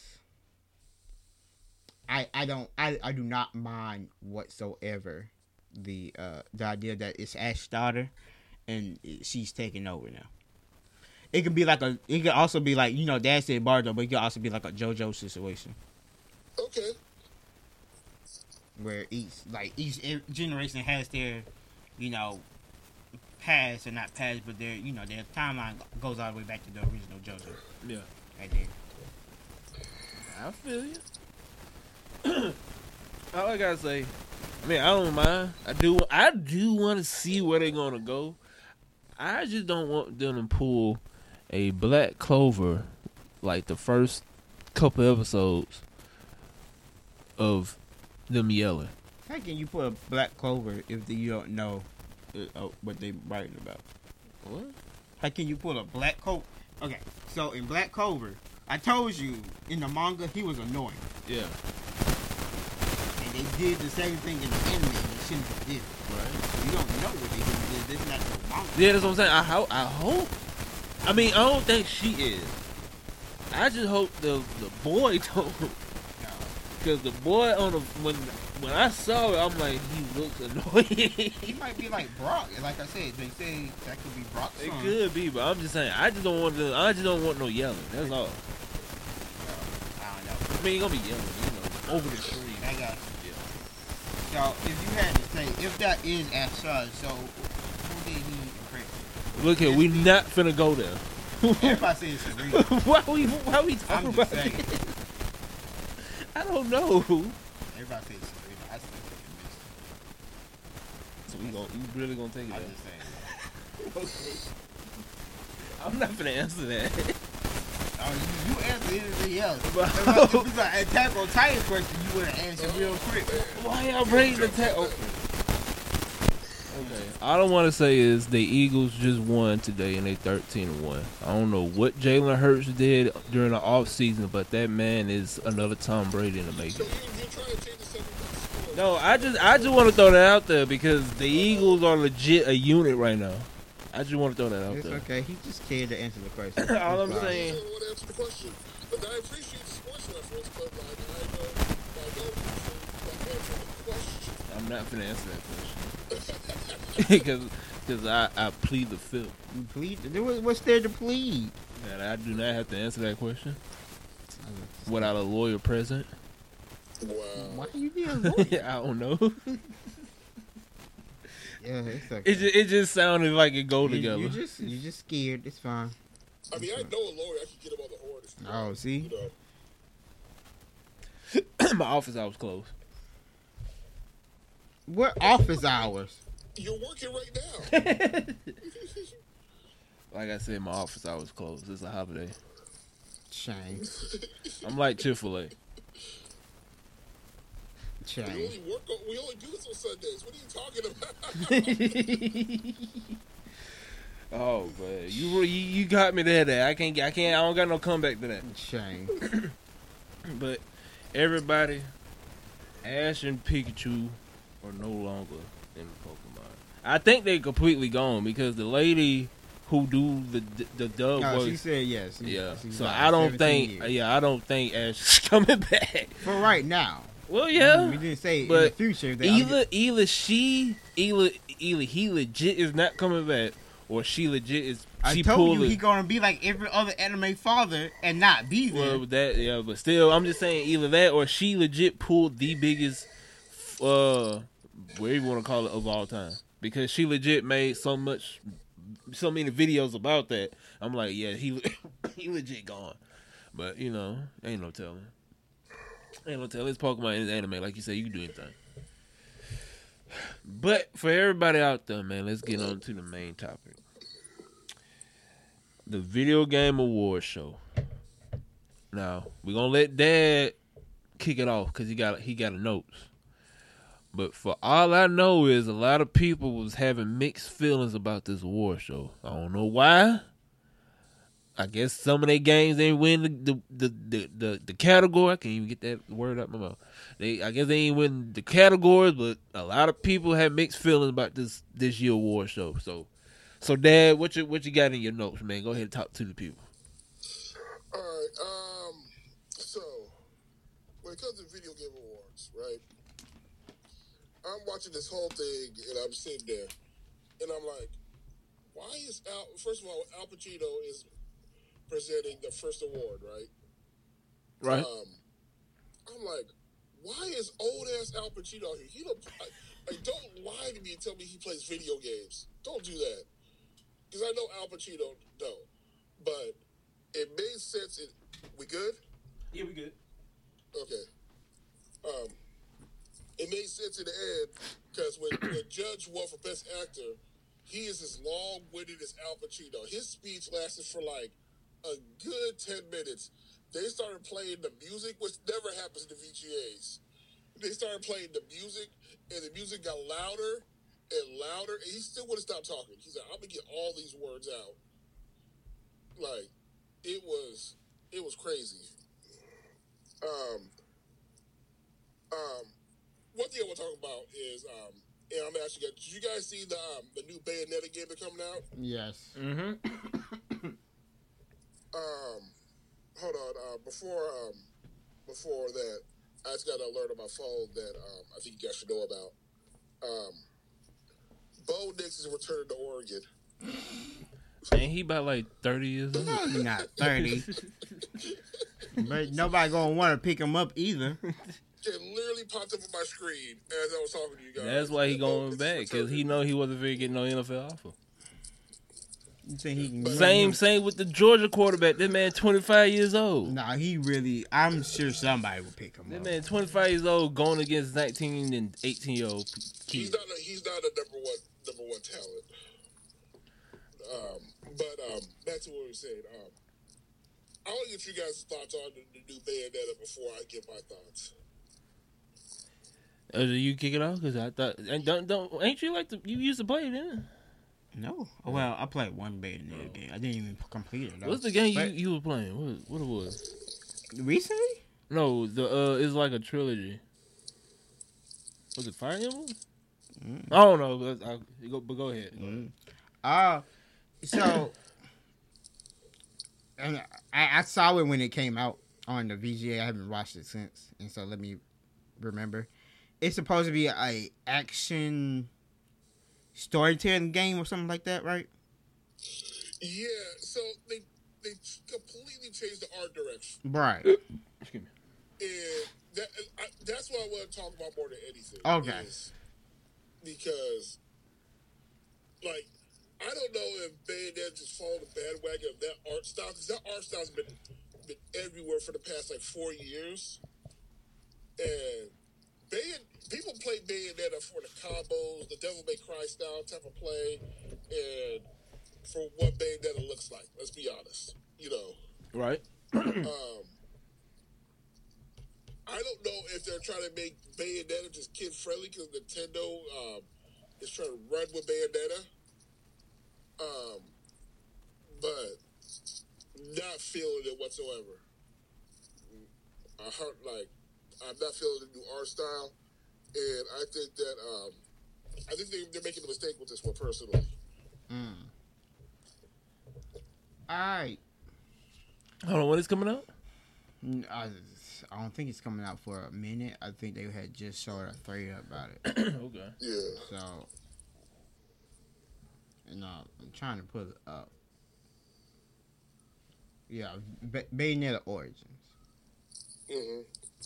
I I don't I, I do not mind whatsoever the uh the idea that it's Ash's daughter, and it, she's taking over now. It could be like a. It could also be like, you know, Dad said Bardo, but it could also be like a JoJo situation Okay. where each like each generation has their, you know, past or not past, but their you know their timeline goes all the way back to the original JoJo. Yeah. Right there. I feel you. All I gotta say, I mean, I don't mind. I do. I do want to see where they're gonna go. I just don't want them to pull a Black Clover like the first couple episodes of them yelling. How can you put a Black Clover if you don't know uh, uh, what they writing about? What? How can you pull a Black Clover? Okay, so in Black Clover, I told you in the manga he was annoying, Yeah. and they did the same thing in the anime. And they shouldn't have did. it. Right. You don't know what they did. This is not the manga. Yeah, that's what I'm saying. I hope. I hope. I mean, I don't think she is. I just hope the the boy don't. No. Because the boy on the when when I saw it, I'm like, he looks annoying. He might be like Brock. Like I said, they say that could be Brock's It son. could be, but I'm just saying, I just don't want to. I just don't want no yelling. That's all. I don't know. I mean, you gonna be yelling, you know, over the screen. I got you. Yeah. So if you had to say, if that is Ashad, so who did he impress? Look here, we not finna go there. Everybody says Serena. why we why we talking I'm about just saying. this? I don't know. Everybody says Serena. I still think So we gonna you really gonna take it I'm there? just saying. I'm not finna answer that. Oh, you, you answer anything else. But- If it was an Attack on Titan question, you would have answered real quick. Why y'all bringing the tech? Okay. Okay. All I want to say is the Eagles just won today and they thirteen and one. I don't know what Jalen Hurts did during the off season, but that man is another Tom Brady in the So making. you, you're trying to change the subject of the score. No, I just I just want to throw that out there because the Eagles are legit a unit right now. I just want to throw that out It's there. okay. He just scared to answer the question. All I'm It's fine. saying. I don't want to answer the question. But I appreciate the sports reference, but like, I know I don't like answering the question. I'm not finna answer that question because because I I plead the fifth. You plead. what- What's there to plead? And I do not have to answer that question without a lawyer present. Wow. Why you be a lawyer? I don't know. Yeah, it's okay. It just, it just sounded like it go You- together. You just you just scared. It's fine. I mean, I know a lawyer. I can get him on the horn. If you Oh, want, see? You know. My office hours closed. What office hours? You're working right now. Like I said, my office hours closed. It's a holiday. Shame. I'm like Chick-fil-A. we Shame. only work. On, we only do this on Sundays. What are you talking about? Oh, but you, you you got me there. There, I can't I can't I don't got no comeback to that. Shame. But everybody, Ash and Pikachu are no longer in Pokemon. I think they completely gone because the lady who do the the dub No, she voice. said yes. Yeah, She's so like I don't seventeen think. years. Yeah, I don't think Ash is coming back. For right now. Well, yeah, We didn't say in but the future. That I'm either either she either either he legit is not coming back, or she legit is. I She told pulled you it. he gonna be like every other anime father and not be there. Well, that yeah, but still, I'm just saying either that or she legit pulled the biggest, uh, whatever you want to call it, of all time, because she legit made so much, so many videos about that. I'm like, yeah, he he legit gone, but you know, ain't no telling. Ain't no telling. It's Pokemon, it's anime, like you said, you can do anything. But for everybody out there, man, let's get on to the main topic. The Video Game Awards show. Now, we're gonna let Dad kick it off because he got he got a notes. But for all I know is a lot of people was having mixed feelings about this award show. I don't know why. I guess some of their games ain't win the the, the, the, the, the category. I can't even get that word out my mouth. They I guess they ain't win the categories, but a lot of people had mixed feelings about this this year award show. So so Dad, what you what you got in your notes, man? Go ahead and talk to the people. All right. Um. So, when it comes to video game awards, right? I'm watching this whole thing, and I'm sitting there, and I'm like, why is Al? First of all, Al Pacino is presenting the first award, right? Right. Um. I'm like, why is old ass Al Pacino here? He don't. I, like, don't lie to me and tell me he plays video games. Don't do that. Because I know Al Pacino, no. But it made sense. It, we good? Yeah, we good. Okay. Um, it made sense in the end because when, when Judge won for Best Actor, he is as long-winded as Al Pacino. His speech lasted for like a good ten minutes. They started playing the music, which never happens to V G As. They started playing the music, and the music got louder and louder, and he still wouldn't stop talking. He's like, I'm gonna get all these words out. Like, it was, it was crazy. Um, um, one thing I want to talk about is, um, and I'm actually, did you guys see the um, the new Bayonetta game that's coming out? Yes. Mm-hmm. Um, hold on. Uh, before um, before that, I just got an alert on my phone that um, I think you guys should know about. Um, Bo Nix is returning to Oregon. And he about like thirty years old. No, he's not thirty. But nobody gonna want to pick him up either. It literally popped up on my screen as I was talking to you guys. That's why he That Bo going Nix is back, because he returning. know he wasn't very getting no N F L offer. You think he can Same, same with the Georgia quarterback. That man twenty-five years old. Nah, he really. I'm sure somebody will pick him That up. man twenty-five years old going against nineteen and eighteen year old He's kids. not a, he's not a number one number one talent. Um, but um, back to what we were saying. Um, I want to get you guys' thoughts on the, the new Bayonetta before I give my thoughts. Uh, you kick it off because I thought and don't don't ain't you like the you used to play it, didn't No. Well, I played one Bayonetta game. I didn't even complete it. it? What's the game you, But you were playing? What what it was? recently? No, the uh, it's like a trilogy. Was it Fire Emblem? Mm. I don't know. But, I, go, but go ahead. Mm. Uh, so, and I, I saw it when it came out on the V G A. I haven't watched it since, and so let me remember. It's supposed to be a action storytelling game or something like that, right? Yeah. So they they completely changed the art direction, Right. Excuse me. and that I, that's what I want to talk about more than anything. Okay. Is because, like, I don't know if Bayonetta just followed the bandwagon of that art style, because that art style's been been everywhere for the past like four years, and Bayon, people play Bayonetta for the combos, the Devil May Cry style type of play, and for what Bayonetta looks like. Let's be honest, you know. Right. Um, I don't know if they're trying to make Bayonetta just kid friendly because Nintendo um, is trying to run with Bayonetta. Um, but not feeling it whatsoever. I heard like I'm not feeling the new art style, and I think that um, I think they, they're making a mistake with this one personally. Mm. All right. Hold on. When is coming out? I, I don't think it's coming out for a minute. I think they had just showed a trailer about it. Okay. Yeah. So, and uh, I'm trying to put it up. Yeah, Bay- Bayonetta Origins. Mm-hmm.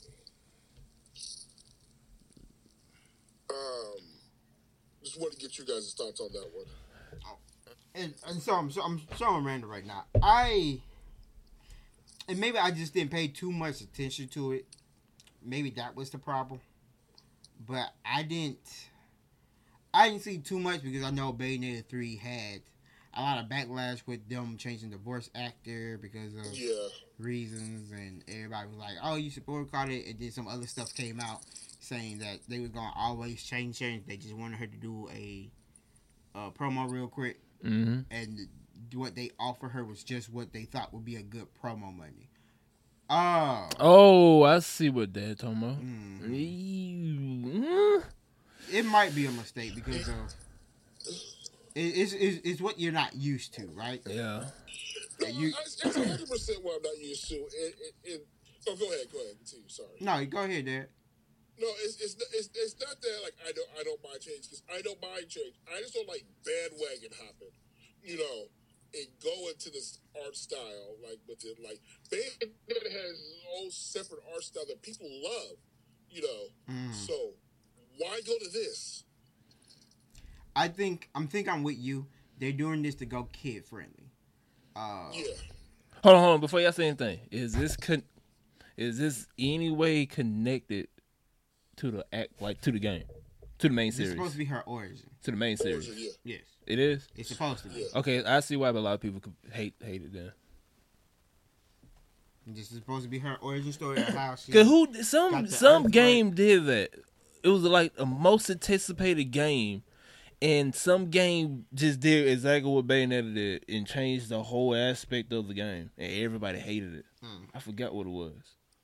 Um, just want to get you guys' thoughts on that one. And, and so I'm so I'm showing Randall right now. I and maybe I just didn't pay too much attention to it. Maybe that was the problem. But I didn't I didn't see too much because I know Bayonetta three had a lot of backlash with them changing the voice actor because of Yeah. reasons, and everybody was like, "Oh, you should boycott it." And then some other stuff came out saying that they was gonna always change change. They just wanted her to do a, a promo real quick, Mm-hmm. and what they offered her was just what they thought would be a good promo money. Oh, Oh, I see what they're talking about. mm, Mm. it might be a mistake because of it, it's, it's it's what you're not used to, right? Yeah. No, You- it's one hundred percent what I'm not used to. And, and, and, oh, go ahead, go ahead, continue. Sorry. No, go ahead, Dad. No, it's it's it's, it's not that like I don't I don't mind change because I don't mind change. I just don't like bandwagon hopping, you know, and go into this art style like with it. Like Bayonetta has its own separate art style that people love, you know. Mm. So why go to this? I think I'm think I'm with you. They're doing this to go kid friendly. Uh, Yeah. Hold on, hold on. Before y'all say anything, is this con- is this any way connected to the act, like to the game, to the main It's series, supposed to be her origin. to the main series? Origin, yeah. Yes, It is. it's supposed to be. Yeah. Okay, I see why a lot of people could hate hate it then. This is supposed to be her origin story of how she. Cause who Got some the some Earth game did that. It was like a most anticipated game, and some game just did exactly what Bayonetta did and changed the whole aspect of the game, and everybody hated it. Hmm. I forgot what it was,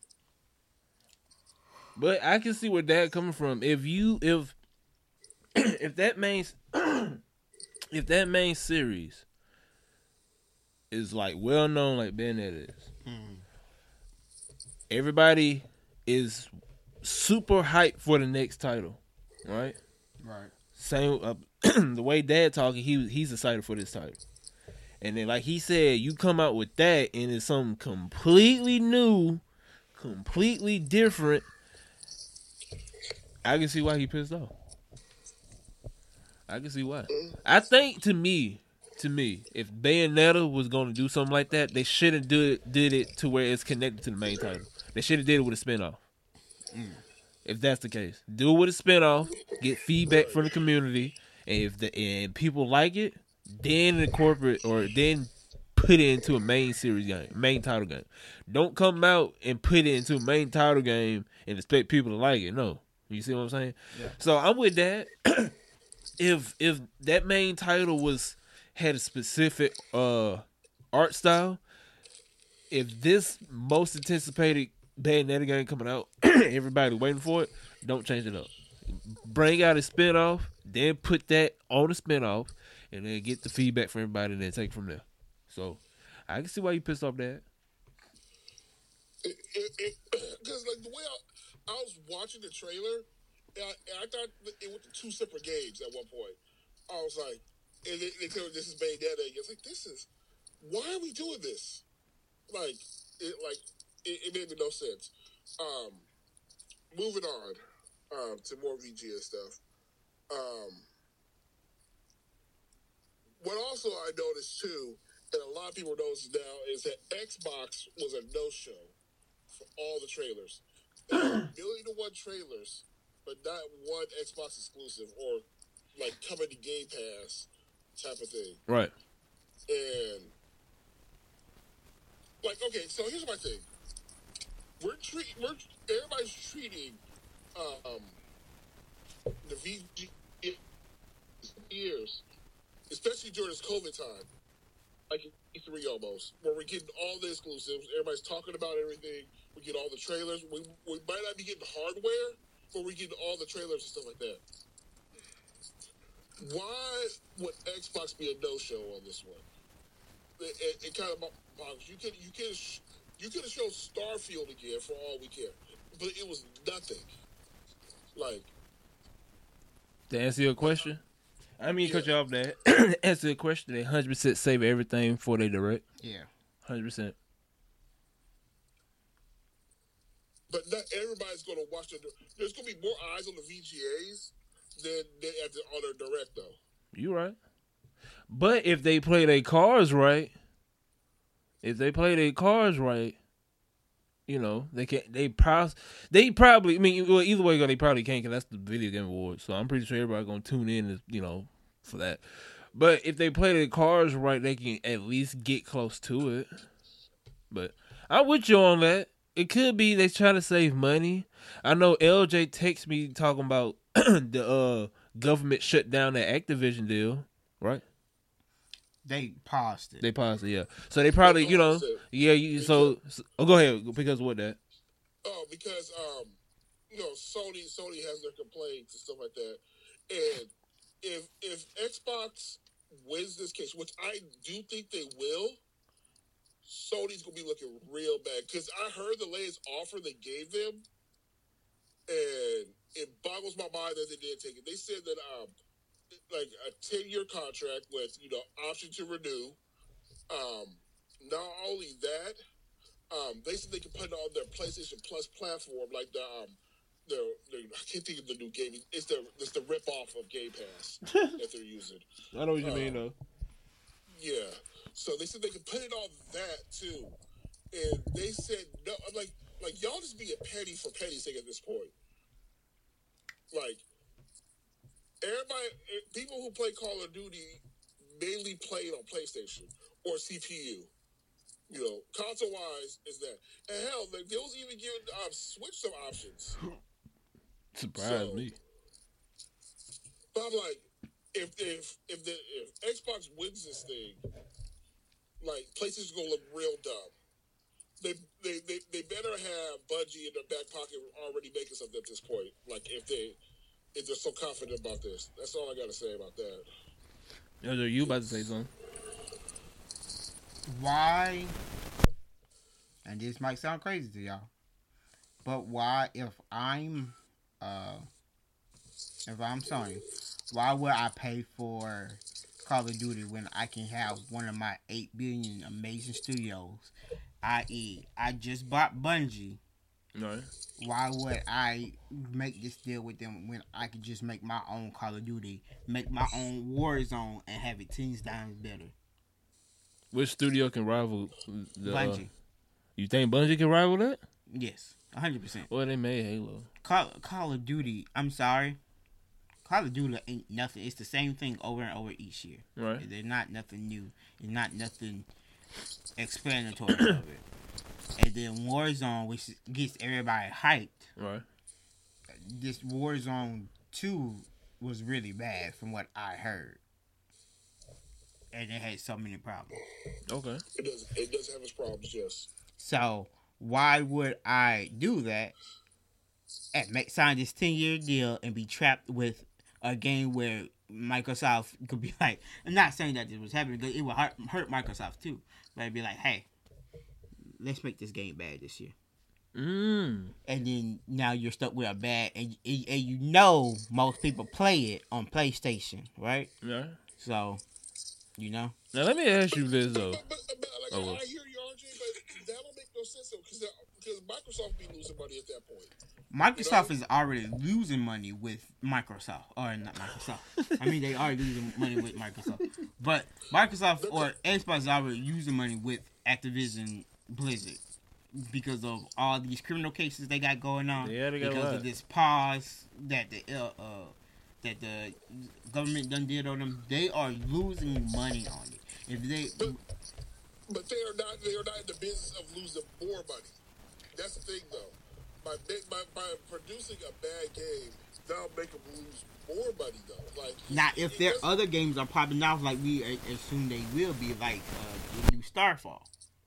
but I can see where that coming from. If you if if that main if that main series is like well known like Bayonetta is, Hmm. everybody is super hyped for the next title, right? Right. Same uh, the way Dad talking, he he's excited for this title, and then like he said, you come out with that and it's something completely new, completely different. I can see why he pissed off. I can see why. I think to me, to me, if Bayonetta was going to do something like that, they should have did did it to where it's connected to the main title. They should have did it with a spinoff. Mm. If that's the case, do it with a spinoff, get feedback from the community, and if the and people like it, then incorporate or then put it into a main series game, main title game. Don't come out and put it into a main title game and expect people to like it. No, you see what I'm saying? Yeah. So I'm with that. if if that main title was had a specific uh art style, if this most anticipated Bayonetta game coming out, everybody waiting for it, don't change it up. bring out a spinoff, then put that on the spinoff, and then get the feedback from everybody, and then take it from there. So I can see why you pissed off that. Because like the way I, I was watching the trailer, and I, and I thought it was two separate games at one point. I was like, and they, they clearly this is Bayonetta. It's like this is why are we doing this? Like it, like it, it made me no sense. Um, moving on um, to more V G A stuff. Um, what also I noticed too, and a lot of people notice now, is that Xbox was a no-show for all the trailers. There were a million to one trailers, but not one Xbox exclusive or like coming to Game Pass type of thing. Right. And like, okay, so here's my thing. We're treat we're everybody's treating um the V G years, especially during this COVID time, like E three almost, where we're getting all the exclusives. Everybody's talking about everything. We get all the trailers. We we might not be getting hardware, but we're getting all the trailers and stuff like that. Why would Xbox be a no-show on this one? It, it, it kind of boggles. You could you could you could have shown Starfield again for all we care, but it was nothing. Like, to answer your question, I mean, yeah. cut you off there. To answer your question, they one hundred percent save everything for they direct. Yeah. one hundred percent. But not everybody's going to watch the. There's going to be more eyes on the V G As than, than at the, on their direct, though. You right. But if they play their cards right, if they play their cards right, you know, they can. They pros, They probably. I mean, well, either way, they probably can't. Cause that's the video game award. So I'm pretty sure everybody gonna tune in, you know, for that. But if they play their cards right, they can at least get close to it. But I'm with you on that. It could be they try to save money. I know L J texted me talking about the uh, government shut down that Activision deal, right? They paused it. They paused it, yeah. So they probably, They you know, paused it. yeah. You, so, so, oh, go ahead because of what that. Oh, because um, you know, Sony Sony has their complaints and stuff like that, and if if Xbox wins this case, which I do think they will, Sony's gonna be looking real bad. Because I heard the latest offer they gave them, and it boggles my mind that they didn't take it. They said that um, like a ten-year contract with, you know, option to renew. Um, not only that, um, they said they can put it on their PlayStation Plus platform, like the um, the, the I can't think of the new gaming. It's the it's the rip off of Game Pass that they're using. I know what you Um, mean, though. Yeah. So they said they could put it on that too, and they said no. I'm like, like y'all just being petty for petty's sake at this point. Like, everybody, people who play Call of Duty mainly play it on PlayStation or C P U. You know, console wise is that, and hell, like, they was even giving um, Switch some options. Surprised So- me. But I'm like, if if if the if Xbox wins this thing, like, PlayStation's gonna look real dumb. They they they, they better have Bungie in their back pocket already making something at this point. Like, if they if they're so confident about this, that's all I gotta say about that. Yo, you about to say something? Why? And this might sound crazy to y'all, but why, if I'm, uh, if I'm Sony, why would I pay for Call of Duty when I can have one of my eight billion amazing studios, that is, I just bought Bungie. Right. Why would I make this deal with them when I could just make my own Call of Duty, make my own Warzone, and have it ten times better? Which studio can rival the, uh, Bungie. you think Bungie can rival that? Yes, one hundred percent. Well, they made Halo. Call, Call of Duty, I'm sorry. Call of Duty ain't nothing. It's the same thing over and over each year. Right. There's not nothing new. There's not nothing explanatory of it. And then Warzone, which gets everybody hyped. Right. This Warzone two was really bad from what I heard. And it had so many problems. Okay. It does it does have its problems, yes. So, why would I do that and make, sign this ten year deal and be trapped with a game where Microsoft could be like, I'm not saying that this was happening because it would hurt, hurt Microsoft too, but it'd be like, hey, let's make this game bad this year. Mm. And then now you're stuck with a bad, and, and you know most people play it on PlayStation, right? Yeah. So, you know. Now let me ask you this though. But, but, but, but like, Oh, well. I hear you, R J, but that don't make no sense though, because because Microsoft be losing money at that point. Microsoft is already losing money with Microsoft, or not Microsoft. I mean, they are losing money with Microsoft, but Microsoft or Xbox is already losing money with Activision Blizzard because of all these criminal cases they got going on. Yeah, they got because a lot. of this pause that the uh, uh, that the government done did on them. They are losing money on it. If they, But, but they are not. They are not in the business of losing more money. That's the thing, though. By by, by producing a bad game, that'll make them lose more money, though. Like now, if their doesn't- other games are popping off like we a- assume they will be, like uh, the new Starfall,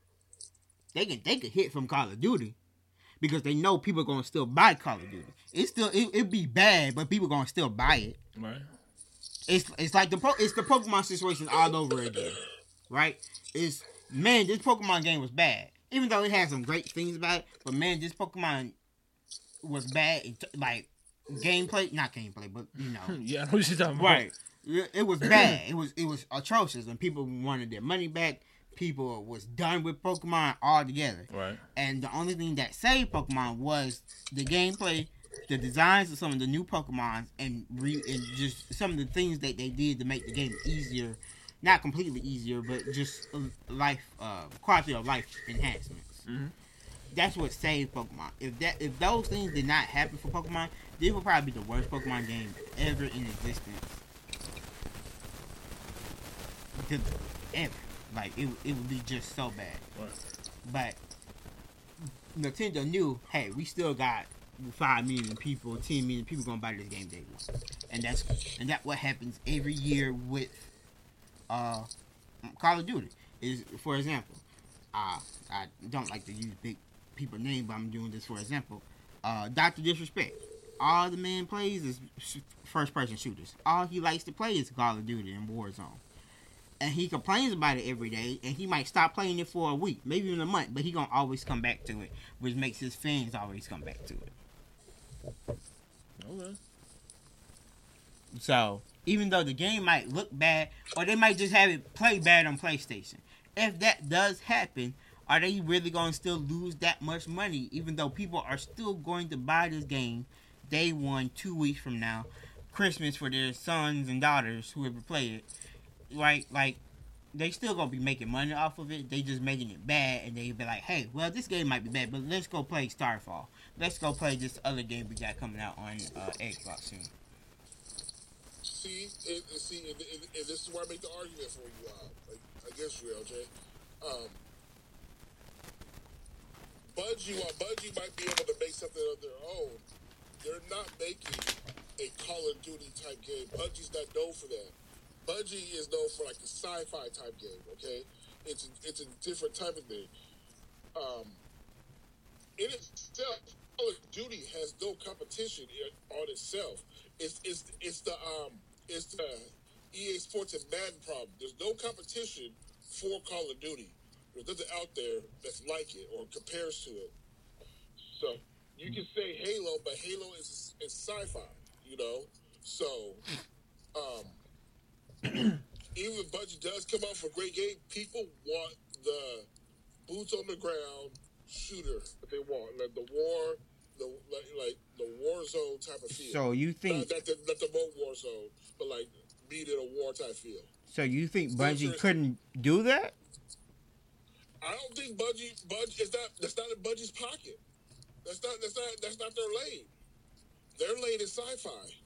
they can they could hit from Call of Duty because they know people are gonna still buy Call of Duty. It's still it it be bad, but people gonna still buy it. Right. It's it's like the po- it's the Pokemon situation all over again, right? It's man, this Pokemon game was bad, even though it had some great things about it. But man, this Pokemon was bad, in t- like gameplay, not gameplay, but you know, Yeah, I know what you're talking about. right? It it was bad. It was it was atrocious, and people wanted their money back. People was done with Pokemon altogether. Right. And the only thing that saved Pokemon was the gameplay, the designs of some of the new Pokemons, and re- and just some of the things that they did to make the game easier. Not completely easier, but just uh, life, uh, quality of life enhancements. Mm-hmm. That's what saved Pokemon. If that, if those things did not happen for Pokemon, this would probably be the worst Pokemon game ever in existence. To- Ever. Like it, it would be just so bad. Right. But Nintendo knew, hey, we still got five million people, ten million people gonna buy this game day one, and that's and that what happens every year with uh Call of Duty. Is for example, uh, I don't like to use big people names, but I'm doing this for example. Uh, Doctor Disrespect. All the man plays is first person shooters. All he likes to play is Call of Duty and Warzone. And he complains about it every day, and he might stop playing it for a week, maybe even a month, but he gonna always come back to it, which makes his fans always come back to it. Okay. So, even though the game might look bad, or they might just have it play bad on PlayStation, if that does happen, are they really gonna still lose that much money, even though people are still going to buy this game day one, two weeks from now, Christmas for their sons and daughters, whoever play it? Right, like they still gonna be making money off of it. They just making it bad, and they be like, "Hey, well, this game might be bad, but let's go play Starfall. Let's go play this other game we got coming out on uh, Xbox soon." See, and, and see, and, and, and this is where I make the argument for you, uh, against you, L J. Um, Bungie, while Bungie might be able to make something of their own, they're not making a Call of Duty type game. Bungie's not known for that. Bungie is known for like a sci-fi type game. Okay, it's a, it's a different type of thing. Um, in itself, Call of Duty has no competition in, on itself. It's it's it's the um it's the E A Sports and Madden problem. There's no competition for Call of Duty. There's nothing out there that's like it or compares to it. So you can say Halo, but Halo is is sci-fi, you know. So um, even if Bungie does come out for a great game, people want the boots on the ground shooter that they want, like the war, the like, like the war zone type of feel. So you think? Not, not the not the mode war zone, but like beat in a war type feel. So you think So Bungie seriously. couldn't do that? I don't think Bungie Bungie is not that's not in Bungie's pocket. That's not that's not that's not their lane. Their lane is sci-fi.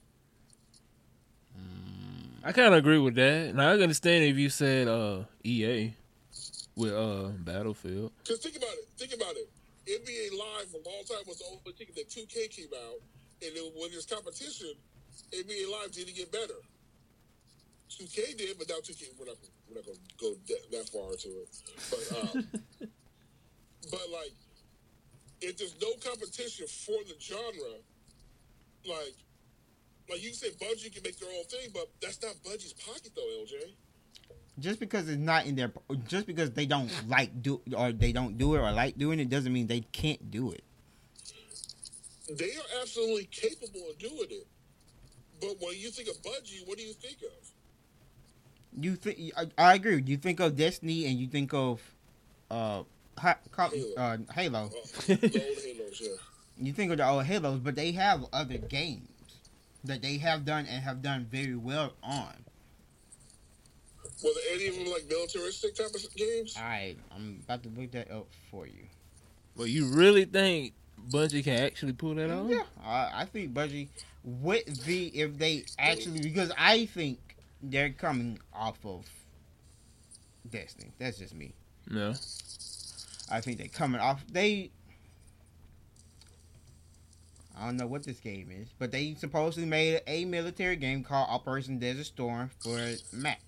I kind of agree with that. Now I can understand if you said uh, E A with uh, Battlefield. Because think about it. Think about it. N B A Live for a long time was the only thing that two K came out, and then when there's competition, N B A Live didn't get better. two K did, but now two K we're not we're not going to go that, that far into it. But um, but like if there's no competition for the genre, like, like you can say Bungie can make their own thing, but that's not Bungie's pocket though, L J. Just because it's not in their, just because they don't like do or they don't do it or like doing it, doesn't mean they can't do it. They are absolutely capable of doing it. But when you think of Bungie, what do you think of? You think I, I agree. You think of Destiny and you think of uh, ha, call, Halo. uh Halo. Uh, the old Halos, yeah. You think of the old Halos, but they have other games that they have done and have done very well on. Were there any of them like militaristic type of games? Alright, I'm about to look that up for you. Well, you really think Bungie can actually pull that off? Yeah, uh, I think Bungie would be if they actually, because I think they're coming off of Destiny. That's just me. No. I think they're coming off. They, I don't know what this game is, but they supposedly made a military game called Operation Desert Storm for Mac.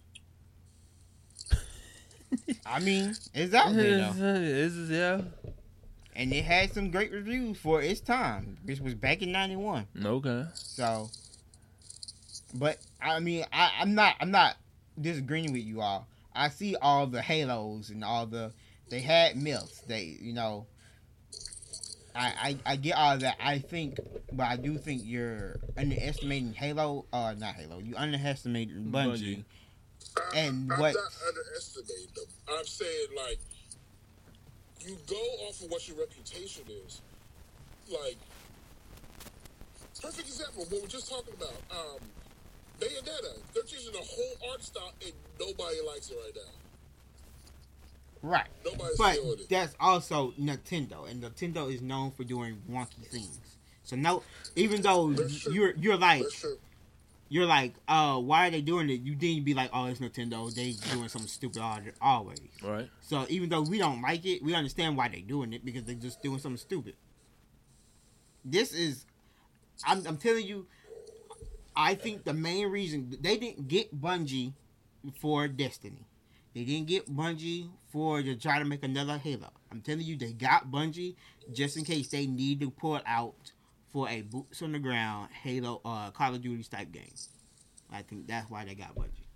I mean, it's out there though. This is, yeah. And it had some great reviews for its time, which was back in ninety-one. Okay. So, but I mean, I, I'm not, I'm not disagreeing with you all. I see all the Halos and all the, they had myths. They, you know, I, I, I get all that. I think, but I do think you're underestimating Halo, uh, not Halo. You underestimating Bungie. Bungie. And I'm what? not underestimating them. I'm saying, like, you go off of what your reputation is. Like, perfect example, what we're just talking about. Um, Bayonetta. They're changing the whole art style, and nobody likes it right now. Right. Nobody's But feeling it. that's also Nintendo, and Nintendo is known for doing wonky things. So no, even though That's true. you're you're like That's true. you're like, uh, why are they doing it? You didn't be like, oh, it's Nintendo. They doing something stupid all- always. Right. So even though we don't like it, we understand why they're doing it because they're just doing something stupid. This is, I'm, I'm telling you, I think the main reason they didn't get Bungie for Destiny. They didn't get Bungie for to try to make another Halo. I'm telling you, they got Bungie just in case they need to pull it out for a boots on the ground Halo, uh, Call of Duty type game. I think that's why they got Bungie.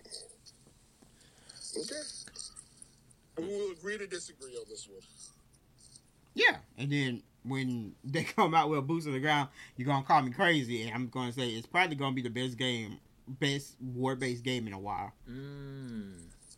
Okay. We will agree to disagree on this one. Yeah, and then when they come out with boots on the ground, you're gonna call me crazy, and I'm gonna say it's probably gonna be the best game, best war-based game in a while. Mm.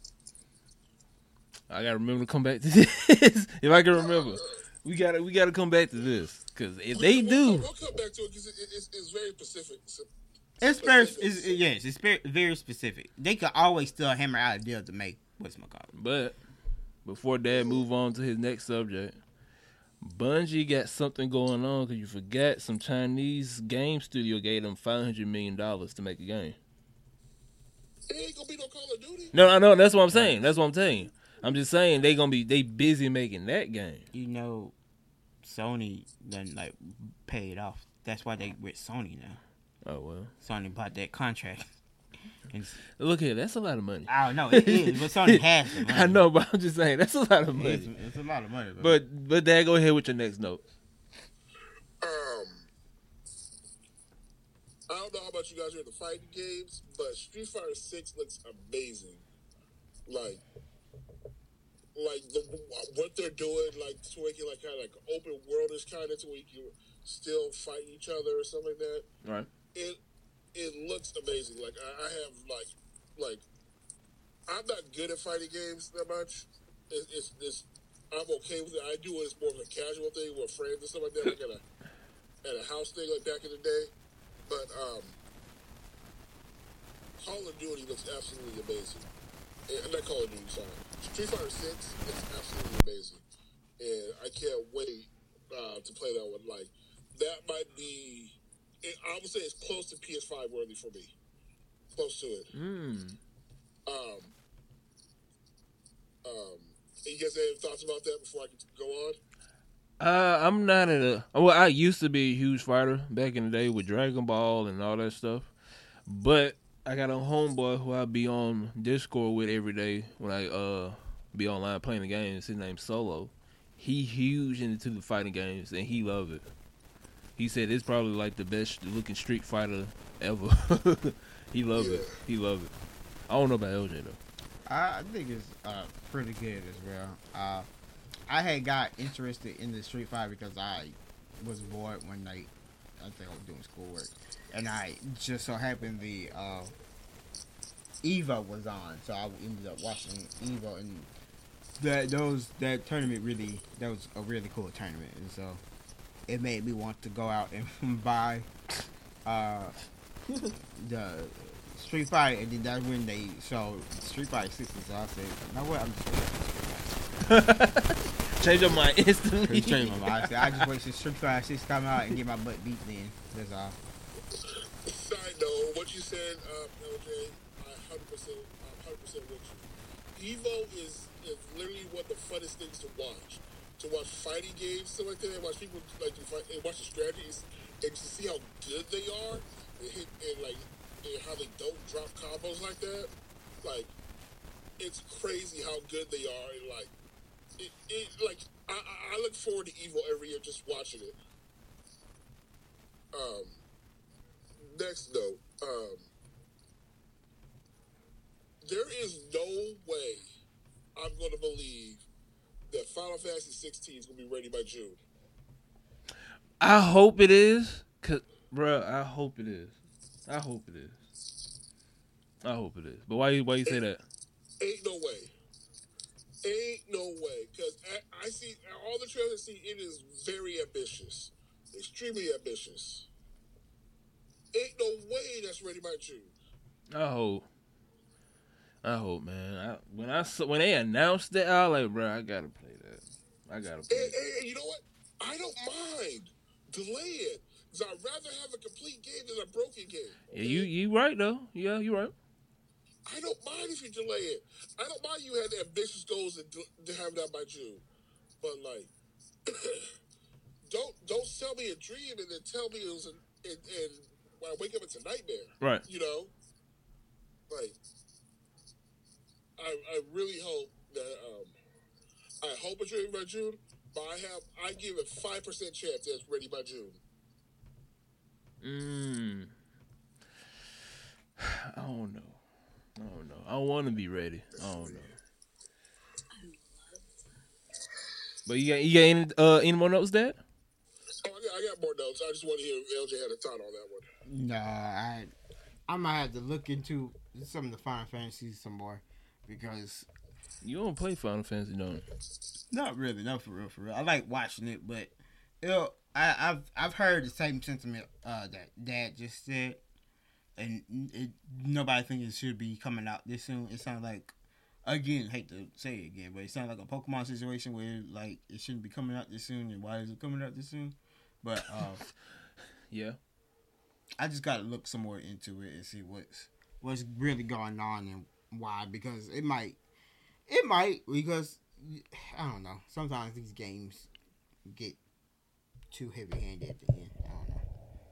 I gotta remember to come back to this. If I can remember, we gotta we gotta come back to this because if We- they we'll, do, We'll, we'll come back to it because it, it's, it's very specific. So, It's very, specific. it's, yes, it's very, very specific. They could always still hammer out a deal to make what's my call. but before Dad move on to his next subject, Bungie got something going on because you forgot some Chinese game studio gave them five hundred million dollars to make a game. It ain't gonna be no Call of Duty. No, I know that's what I'm saying. That's what I'm saying. I'm just saying they gonna be they busy making that game. You know, Sony done like paid off. That's why they with Sony now. Oh well. Sony bought that contract. And Look here, that's a lot of money. I don't know, it is, but Sony has the money. I know, but I'm just saying that's a lot of It's, money. it's a lot of money, bro. But but Dad, go ahead with your next note. Um, I don't know how much you guys are into fighting games, but Street Fighter Six looks amazing. Like, like the what they're doing, like to make it like kind of like open worldish kind of to where you can still fight each other or something like that. Right. It it looks amazing. Like I, I have like like I'm not good at fighting games that much. It, it's it's I'm okay with it. I do it as more of a casual thing with friends and stuff like that, like at a at a house thing like back in the day. But um, Call of Duty looks absolutely amazing. And, not Call of Duty, sorry. Street Fighter Six is absolutely amazing, and I can't wait uh, to play that one. Like that might be. It, I would say it's close to P S five worthy for me. Close to it. Mm. Um, um, you guys have any thoughts about that before I can go on? Uh, I'm not at a. Well, I used to be a huge fighter back in the day with Dragon Ball and all that stuff, but I got a homeboy who I be on Discord with every day when I uh be online playing the games. His name's Solo. he huge into the fighting games and he love it. He said it's probably like the best looking Street Fighter ever. He love Yeah. it. He love it. I don't know about L J though. I I think it's uh, pretty good as well. Uh, I had got interested in the Street Fighter because I was bored one night. I think I was doing schoolwork, and I just so happened the uh, Evo was on, so I ended up watching Evo, and that those that tournament really that was a really cool tournament, and so it made me want to go out and buy uh, the Street Fighter, and then that's when they showed Street Fighter six, so I said, you know what, I'm just waiting for Street Fighter. Change your mind instantly. Just change my mind. I said, I just wait till Street Fighter six come out and get my butt beat then. That's all. Side note, what you said, uh, L J, I one hundred percent, I'm one hundred percent with you. Evo is, is literally one of the funnest things to watch. To watch fighting games, stuff like that, and watch people like to fight, and watch the strategies, and to see how good they are, and, hit, and like, and how they don't drop combos like that. Like, it's crazy how good they are, and like, it, it like, I, I look forward to Evo every year just watching it. Um, next note, um, there is no way I'm going to believe that Final Fantasy sixteen is going to be ready by June. I hope it is, cause, bruh, I hope it is. I hope it is. I hope it is. But why you why you say that? Ain't no way. Ain't no way. Because I, I see all the trailers I see, it is very ambitious. Extremely ambitious. Ain't no way that's ready by June. I hope. I hope, man. I, when I saw, when they announced that, I was like, bro, I gotta play that. I gotta play. And, that. and, and you know what? I don't mind. Delay it. Because I'd rather have a complete game than a broken game. Yeah, you you right though. Yeah, you right. I don't mind if you delay it. I don't mind you had ambitious goals to, to have it out by June. But, like, don't don't sell me a dream and then tell me it was a, and, and when I wake up it's a nightmare. Right. You know? Like, I I really hope that, um, I hope it's ready by June, but I have, I give a five percent chance that it's ready by June. Mm. I don't know. I don't know. I want to be ready. I don't know. But you got you got any uh any more notes, Dad? Oh, I got, I got more notes. I just want to hear if L J had a thought on that one. No, I I might have to look into some of the Final Fantasies some more because You don't play Final Fantasy, don't you? not really, no, for real, for real. I like watching it, but you know, I, I've I've heard the same sentiment uh, that Dad just said, and it, nobody thinks it should be coming out this soon. It sounds like, again, hate to say it again, but it sounds like a Pokemon situation where like it shouldn't be coming out this soon, and why is it coming out this soon? But uh, Yeah. I just gotta look some more into it and see what's what's really going on and why, because it might it might because I don't know. Sometimes these games get too heavy handed at the end. I don't know.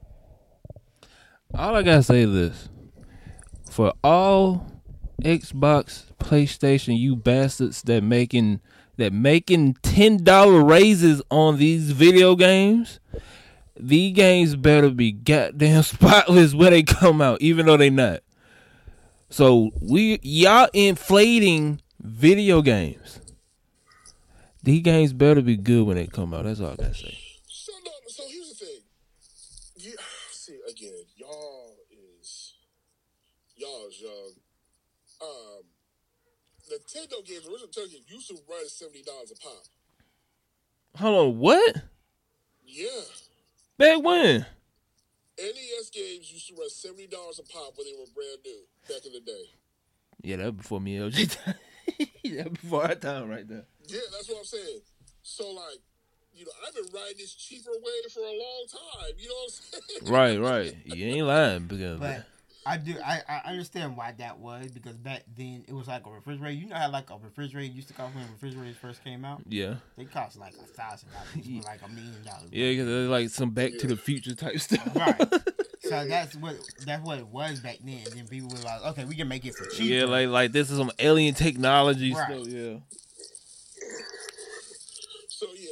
All I gotta say is this: for all Xbox, PlayStation, you bastards that making that making ten dollar raises on these video games, these games better be goddamn spotless when they come out, even though they not. So we y'all inflating video games. These games better be good when they come out. That's all I gotta say. So no, so here's the thing. You, see again, y'all is y'all is young. Um, Nintendo games, original Nintendo games used to run seventy dollars a pop. Hold on, what? Yeah, Back when? N E S games used to run seventy dollars a pop when they were brand new back in the day. Yeah, that was before me and L J time. That was before our time right there. Yeah, that's what I'm saying. So like, you know, I've been riding this cheaper way for a long time. You know what I'm saying? Right, right. You ain't lying because But I do I, I understand why that was, because back then it was like a refrigerator. You know how like a refrigerator used to cost when refrigerators first came out? yeah, They cost like a thousand dollars, like a million dollars. yeah, because it's like some Back to the Future type stuff. Right. So that's what that's what it was back then. Then people were like, okay, we can make it for cheaper. Yeah, like like this is some alien technology Right. stuff. Yeah. So yeah,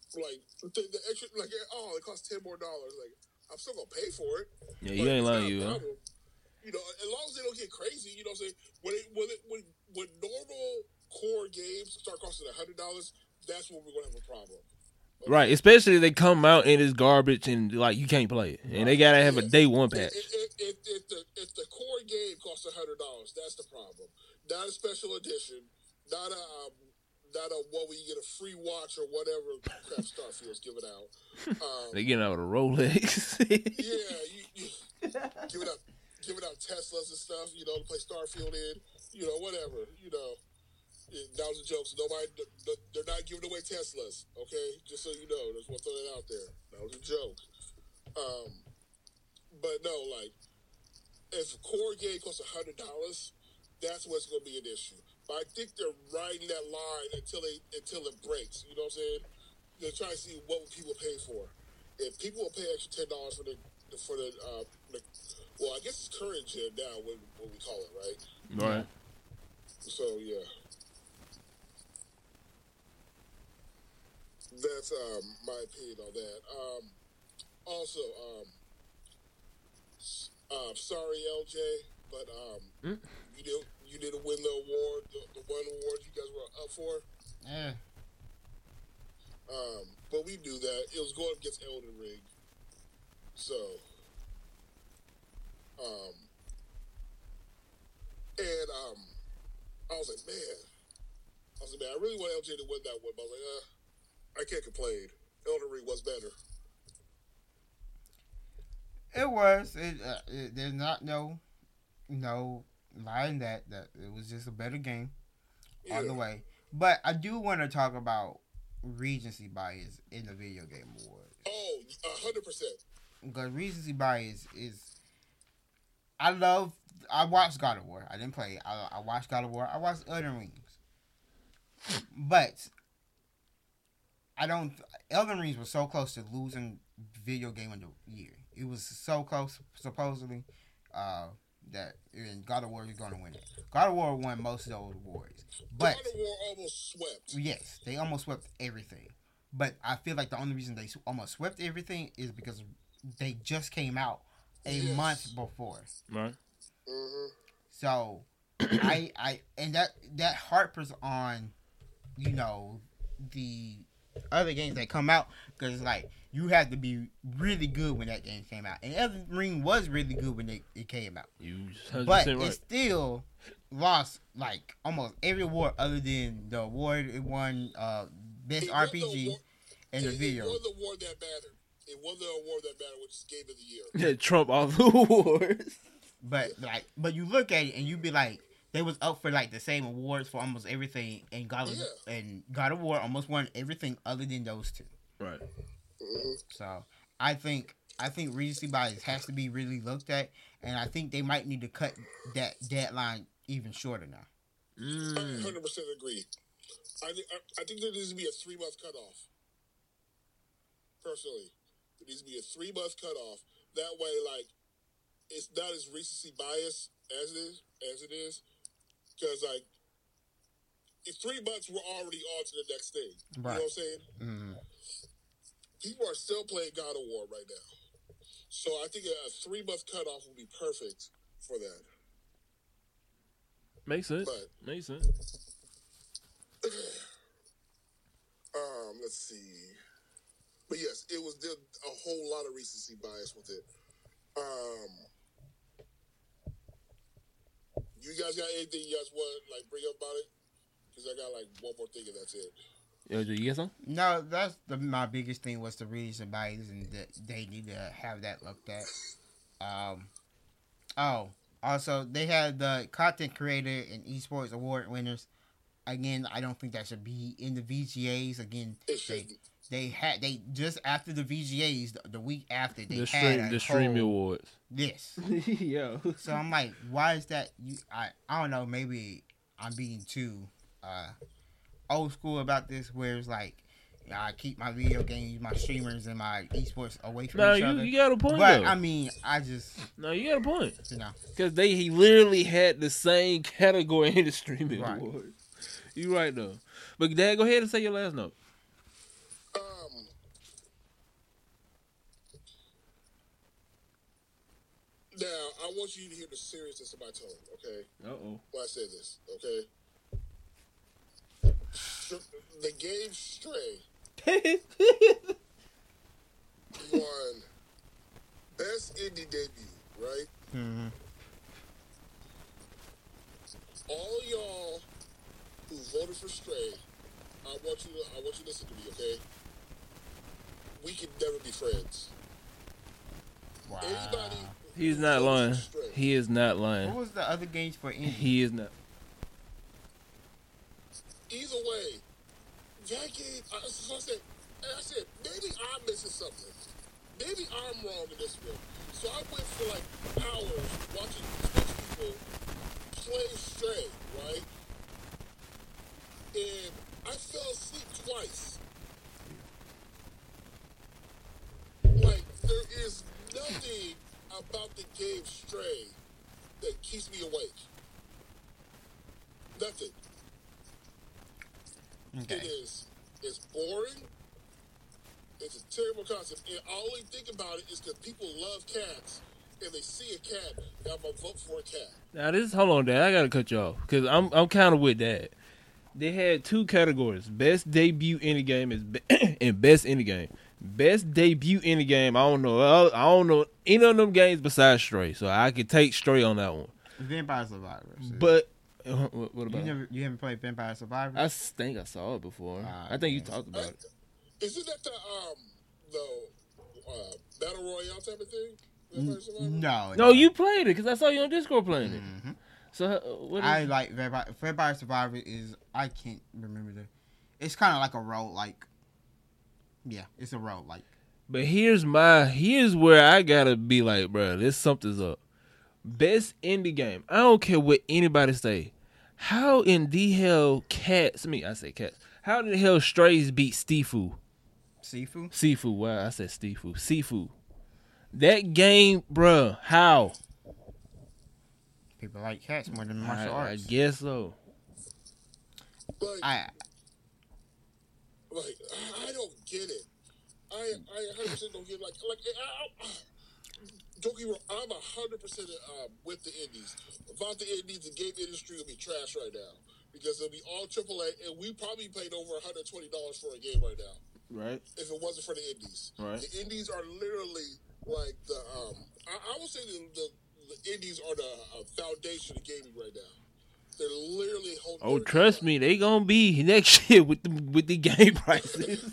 like the, the extra, like oh, it costs ten more dollars. Like I'm still gonna pay for it. Yeah, you ain't lying, you. Huh? You know, as long as they don't get crazy, you know what I'm saying? When it, when, it, when, when normal core games start costing one hundred dollars, that's when we're going to have a problem. Okay? Right, especially if they come out and it's garbage and, like, you can't play it. And they got to have yes. a day one patch. If, if, if, if, the, if the core game costs one hundred dollars, that's the problem. Not a special edition, not a, um, not a what where you get a free watch or whatever crap Starfield's giving out. Um, they getting out with a Rolex. yeah, you, you give it up. Giving out Teslas and stuff, you know, to play Starfield in, you know, whatever, you know. That was a joke. So nobody, they're not giving away Teslas, okay? Just so you know, just want to throw that out there. That was a joke. Um, but no, like, if a core game costs one hundred dollars, that's what's going to be an issue. But I think they're riding that line until they until it breaks. You know what I'm saying? They're trying to see what people pay for. If people will pay extra ten dollars for the for the, uh, the well, I guess it's current gen now, what, what we call it, right? Right. So yeah, that's um, my opinion on that. Um, also, um, uh, sorry, L J, but um, mm. you did you didn't win the award, the, the one award you guys were up for. Yeah. Um, but we knew that it was going against Elden Ring, so. Um, and um, I was like, man, I was like, man, I really want L J to win that one, but I was like, uh, I can't complain. Elden Ring was better. It was. It, uh, it, there's not no, no lying that that it was just a better game, yeah. all the way. But I do want to talk about recency bias in the video game awards. Oh, a hundred percent. Because recency bias is. I love. I watched God of War. I didn't play it. I, I watched God of War. I watched Elden Rings. But I don't. Elden Rings was so close to losing video game of the year. It was so close, supposedly, uh, that and God of War is going to win it. God of War won most of those awards. But God of War almost swept. Yes, they almost swept everything. But I feel like the only reason they almost swept everything is because they just came out a yes. month before. Right. Mm-hmm. So, I, I, and that, that harpers on, you know, the other games that come out, because, like, you have to be really good when that game came out. And Elden Ring was really good when it, it came out. You But right. it still lost, like, almost every award other than the award it won, uh, Best it R P G award, in the it, video. It won the award that mattered. It won the award that mattered, which is Game of the Year. Yeah, Trump all the awards. But like, but you look at it and you be like, they was up for like the same awards for almost everything, and God of, yeah. and God of War almost won everything other than those two. Right. Mm-hmm. So I think I think recency bias has to be really looked at, and I think they might need to cut that deadline even shorter now. Mm. I one hundred percent agree. I, I I think there needs to be a three month cutoff. Personally, there needs to be a three month cutoff. That way, like, it's not as recency bias as it is, as it is, because like, in three months we're already on to the next thing. You Right. know what I'm saying? Mm-hmm. People are still playing God of War right now, so I think a three month cutoff would be perfect for that. Makes sense. But, Makes sense. um, let's see. But yes, it was there, a whole lot of recency bias with it. Um, you guys got anything you guys want to like bring up about it? Because I got like one more thing and that's it. Yo, do you get some? No, that's the, my biggest thing was the recency bias, and that they need to have that looked at. Um, oh, also they had the content creator and esports award winners. Again, I don't think that should be in the V G As. Again, It they shouldn't. they had they just after the V G As the, the week after they The had stream, a the stream whole, awards. This. Yo. So I'm like, why is that? You, I I don't know. Maybe I'm being too uh, old school about this, where it's like, you know, I keep my video games, my streamers, and my esports away from No, each you, other. you got a point. But though. I mean, I just No, you got a point. You know, because they he literally had the same category in the streaming right. awards. You right though. But Dad, go ahead and say your last note. Um, I want you to hear the seriousness of my tone, okay? Uh-oh. When I say this, okay? The game Stray won Best Indie Debut, right? Mm-hmm. All y'all who voted for Stray, I want you to I want you to listen to me, okay? We can never be friends. Wow. Anybody He's who not voted lying. for Stray, He is not What lying. was the other games for indie? He is not. either way, that game, I, so I said, and I said, maybe I'm missing something. Maybe I'm wrong in this one. So I went for like hours watching Twitch people play Stray, right? And I fell asleep twice. Like, there is nothing about the game Stray that keeps me awake. Nothing. Okay. It is. It's boring. It's a terrible concept. And I only think about it is because people love cats. And they see a cat, and I'm going to vote for a cat. Now this, hold on, Dad. I gotta cut you off because I'm I'm kind of with that. They had two categories: best debut indie game is be- and best indie game. Best debut indie game. I don't know. I, I don't know any of them games besides Stray, so I could take Stray on that one. Vampire Survivors. But uh, what, what you about? never you haven't played Vampire Survivors? I think I saw it before. Ah, I think you okay. talked about it. Isn't that the, um, the uh, Battle Royale type of thing? N- Vampire Survivor? no. No, you played it because I saw you on Discord playing it. Mhm. So uh, what? Is, I like Vampire, Vampire Survivor is I can't remember the. It's kind of like a role like. Yeah, it's a role like. But here's my here's where I gotta be like, bro, this something's up. Best indie game. I don't care what anybody say. How in the hell cats? I mean, I say cats. How in the hell Strays beat Stifu? Sifu. Sifu. Wow, I said Stifu. Sifu. That game, bruh. How? People like cats more than martial I, I arts. guess so. Like, I like I, I don't get it. I I one hundred percent don't get it. Like like I, I, don't get me wrong. I'm one hundred percent uh, with the indies. Without the indies, the game industry will be trash right now because it'll be all triple A, and we probably paid over one hundred twenty dollars for a game right now. Right. If it wasn't for the indies, Right. the indies are literally like the um. I, I would say the, the the indies are the uh, foundation of gaming right now. They're literally holding. Oh, everything trust up. me, they gonna be next year with the with the game prices.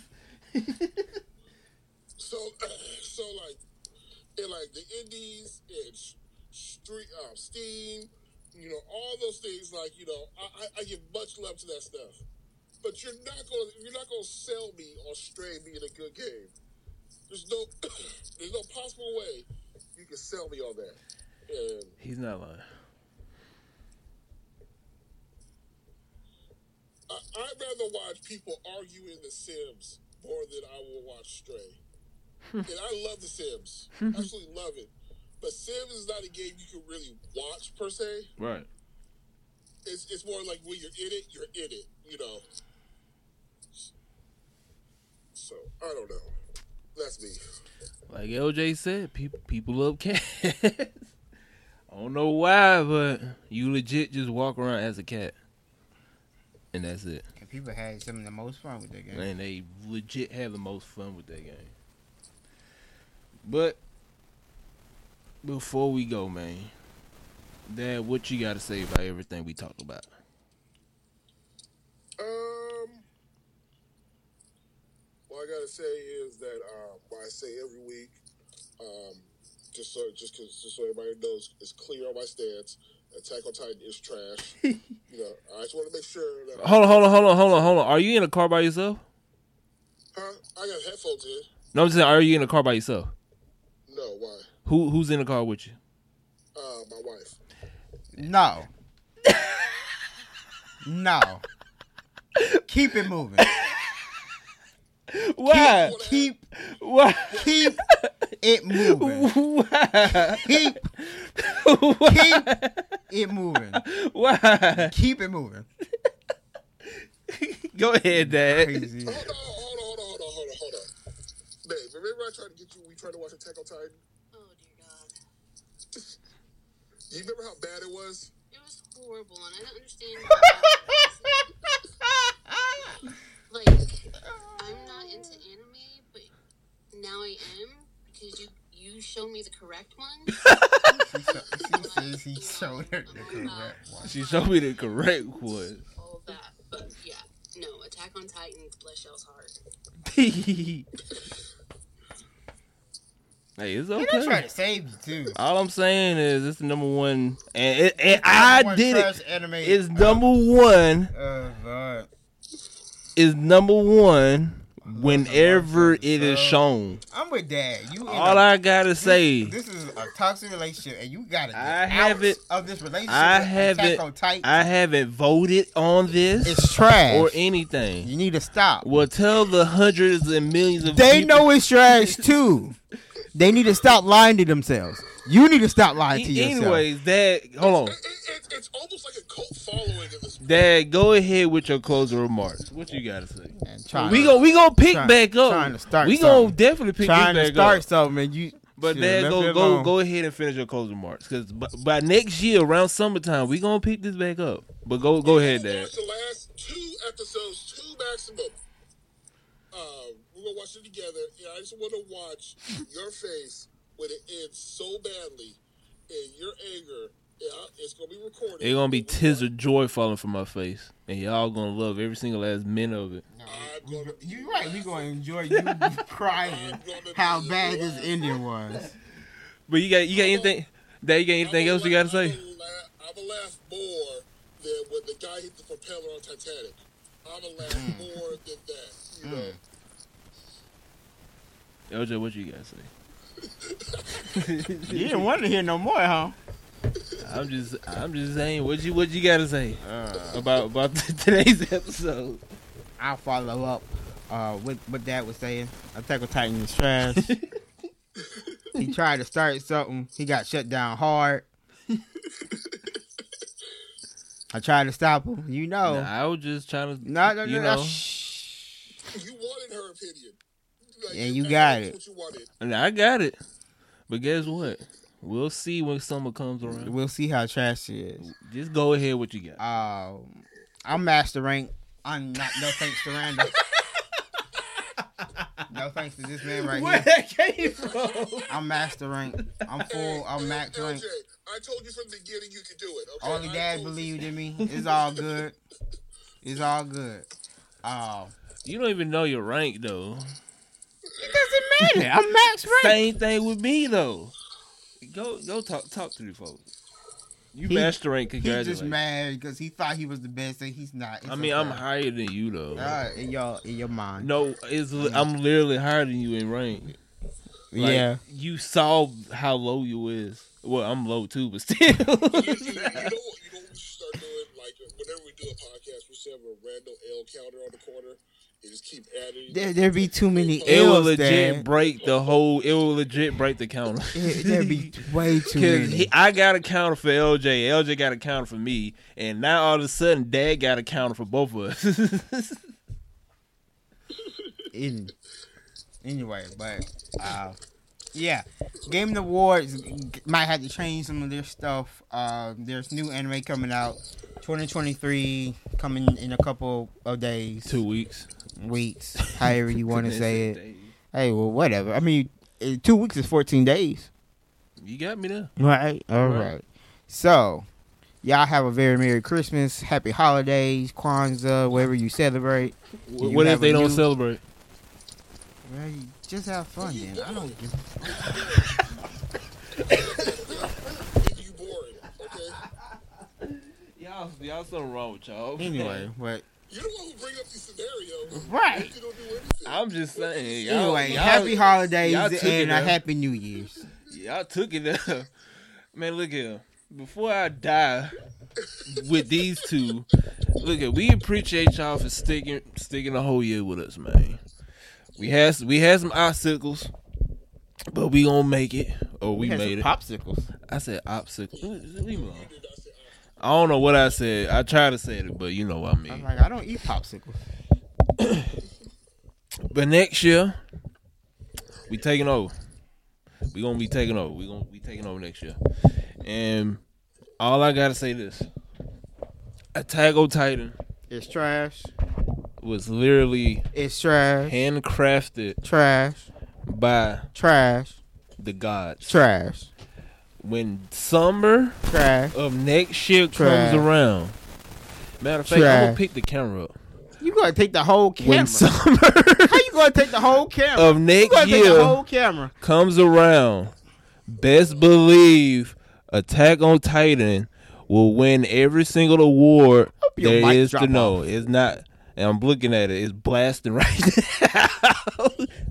So, so like, and like the indies and street, uh, Steam, you know, all those things. Like, you know, I, I, I give much love to that stuff. But you're not gonna you're not gonna sell me on Stray being a good game. There's no there's no possible way you can sell me on that. And He's not lying. I, I'd rather watch people argue in The Sims more than I will watch Stray. And I love The Sims, absolutely love it. But Sims is not a game you can really watch per se. Right. It's it's more like when you're in it, you're in it, you know. So I don't know. That's me. Like L J said, people people love cats. I don't know why, but you legit just walk around as a cat, and that's it. and people had some of the most fun with that game. And they legit have the most fun with that game. But before we go, man, Dad, what you got to say about everything we talked about? Um, what I gotta say is that um, what I say every week, um, just so just cause, just so everybody knows, it's clear on my stance. Attack on Titan is trash. You know, I just want to make sure that. Hold on, hold on, hold on, hold on, hold on. Are you in a car by yourself? Huh? I got headphones in. No, I'm just saying, are you in a car by yourself? No, why? Who Who's in the car with you? Uh, my wife. No. No. Keep it moving. Why? Keep Why? keep it moving. Why? Keep Why? keep it moving. Why? Keep it moving. Go ahead, Dad. Crazy. Hold on, hold on, hold on, hold on, hold on, hold on. Babe, remember I tried to get you, we tried to watch Attack on Titan? Oh dear God. you remember how bad it was? It was horrible, and I don't understand. Like, I'm not into anime, but now I am because you you showed me the correct one. She says he showed her the correct one. She showed me the correct one. All that, but yeah, no. Attack on Titan, bless y'all's heart. Hey, it's They okay. trying to save you too. All I'm saying is it's the number one, and, it, and I One did trash it. Anime. It's number one. Oh God. Is number one whenever it is shown. I'm with Dad. You in All a- I gotta this, say, This is a toxic relationship, and you gotta get I out haven't- of this relationship. I with haven't- Attack on Titan. I haven't voted on this It's trash. or anything. You need to stop. Well, tell the hundreds and millions of They people. know it's trash too. They need to stop lying to themselves. You need to stop lying to E- yourself. Anyways, Dad, hold on. It, it, it, it's almost like a cult following in this. Dad, go ahead with your closing remarks. What you gotta say? And trying We to- go, we gonna pick trying- back up. trying to start we gonna something. definitely pick trying this to back start up. something, and you. But should've Dad, left go it go alone. go ahead and finish your closing remarks, because by, by next year around summertime we gonna pick this back up. But go go ahead, We're gonna Dad. watch the last two episodes, two maximum. Um, we're gonna watch it together. Yeah, I just want to watch your face when it ends so badly, and your anger. Yeah, it's gonna be recorded. It's gonna be tears of joy falling from my face, and y'all gonna love every single last minute of it. I'm gonna be You right. We gonna enjoy you crying how bad this ending was. But you got you got anything? Dad, you got anything else you gotta say? I'm gonna laugh more than when the guy hit the propeller on Titanic. I'm gonna laugh Mm. more than that. You know. L J, what you gotta say? You didn't want to hear no more, huh? I'm just I'm just saying what you what you gotta say Uh, about about today's episode. I'll follow up uh, with what Dad was saying. Attack on Titan is trash. He tried to start something. He got shut down hard. I tried to stop him. You know. Nah, I was just trying to No, no, you no, no. know. Shh. You wanted her opinion. Like, And you that's got it. What you wanted. And I got it. But guess what? We'll see when summer comes around. We'll see how trash it is. Just go ahead what you got. Um, I'm Master Rank. I'm not. No thanks to Randall. No thanks to this man right Where here. that came from? I'm Master Rank. I'm full. I'm Max L Rank. J, I told you from the beginning you could do it. Okay? Only I Dad told you. believed in me. It's all good. It's all good. Um, You don't even know your rank though. it doesn't matter. I'm Max Rank. Same thing with me though. Go go talk talk to the folks. You He- master rank, He's congratulations. just mad because he thought he was the best and he's not. It's I mean, okay. I'm higher than you though. Uh, in your in your mind. No, it's li- I'm literally higher than you in rank. Like, Yeah. you saw how low you is. Well, I'm low too, but still. You, you, you know what? You know what we should start doing? Like whenever we do a podcast, we should have a random L counter on the corner and just keep adding. There there be too many It will L's legit there. break the whole. It will legit break the counter. There be way too Cause many. he, I got a counter for L J, L J got a counter for me, and now all of a sudden, Dad got a counter for both of us. In, anyway, but uh, yeah, Game Awards might have to change some of their stuff. Uh, there's new anime coming out, twenty twenty-three coming in a couple of days, Two weeks. weeks, however you want to say it. Hey, well, whatever. I mean, eh, two weeks is fourteen days, You got me there. right? All Right. right. So, y'all have a very Merry Christmas, Happy Holidays, Kwanzaa, whatever you celebrate. Wh- You What if have they a don't new- celebrate? Well, you just have fun then. I don't give. You boring, okay? Y'all, y'all something wrong with y'all. Anyway, but You the one who bring up these scenarios. right. You don't do anything. I'm just saying. Y'all, Anyway, y'all, happy holidays y'all took and it a there. happy New Year's. Y'all took it there. Man, look here. Before I die with these two, look at we appreciate y'all for sticking sticking the whole year with us, man. We had we had some obstacles, but we gonna make it. Or we, had made it. some popsicles. I said obstacles. Leave me alone. I don't know what I said. I tried to say it, but you know what I I was mean. like, I don't eat popsicles. But next year, we taking over. We gonna be taking over. We gonna be taking over next year, and all I gotta say this: Attack on Titan It's trash. was literally It's trash. handcrafted Trash. by Trash. the gods. Trash. When summer Trash. of next year Trash. comes around, matter of fact, I'm Trash. gonna pick the camera up. You gonna take the whole camera? When summer How you gonna take the whole camera? of You next gonna take the year whole camera? comes around, best believe Attack on Titan will win every single award your there mic is to drop know. off. It's not, and I'm looking at it. It's blasting right now.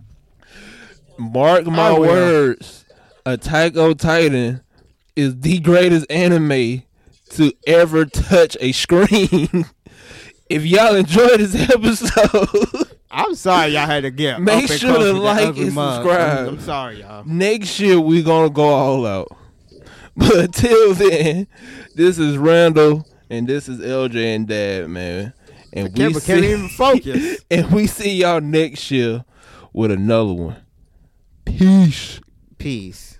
Mark my I will. words. Attack on Titan is the greatest anime to ever touch a screen. If y'all enjoyed this episode, I'm sorry y'all had to get. Make up and sure close to with that like ugly and mug. subscribe. I'm, I'm sorry, y'all. next year we gonna go all out. But until then, this is Randall and this is L J and Dad, man. And we Camera can't see, even focus. and we see y'all next year with another one. Peace. Peace.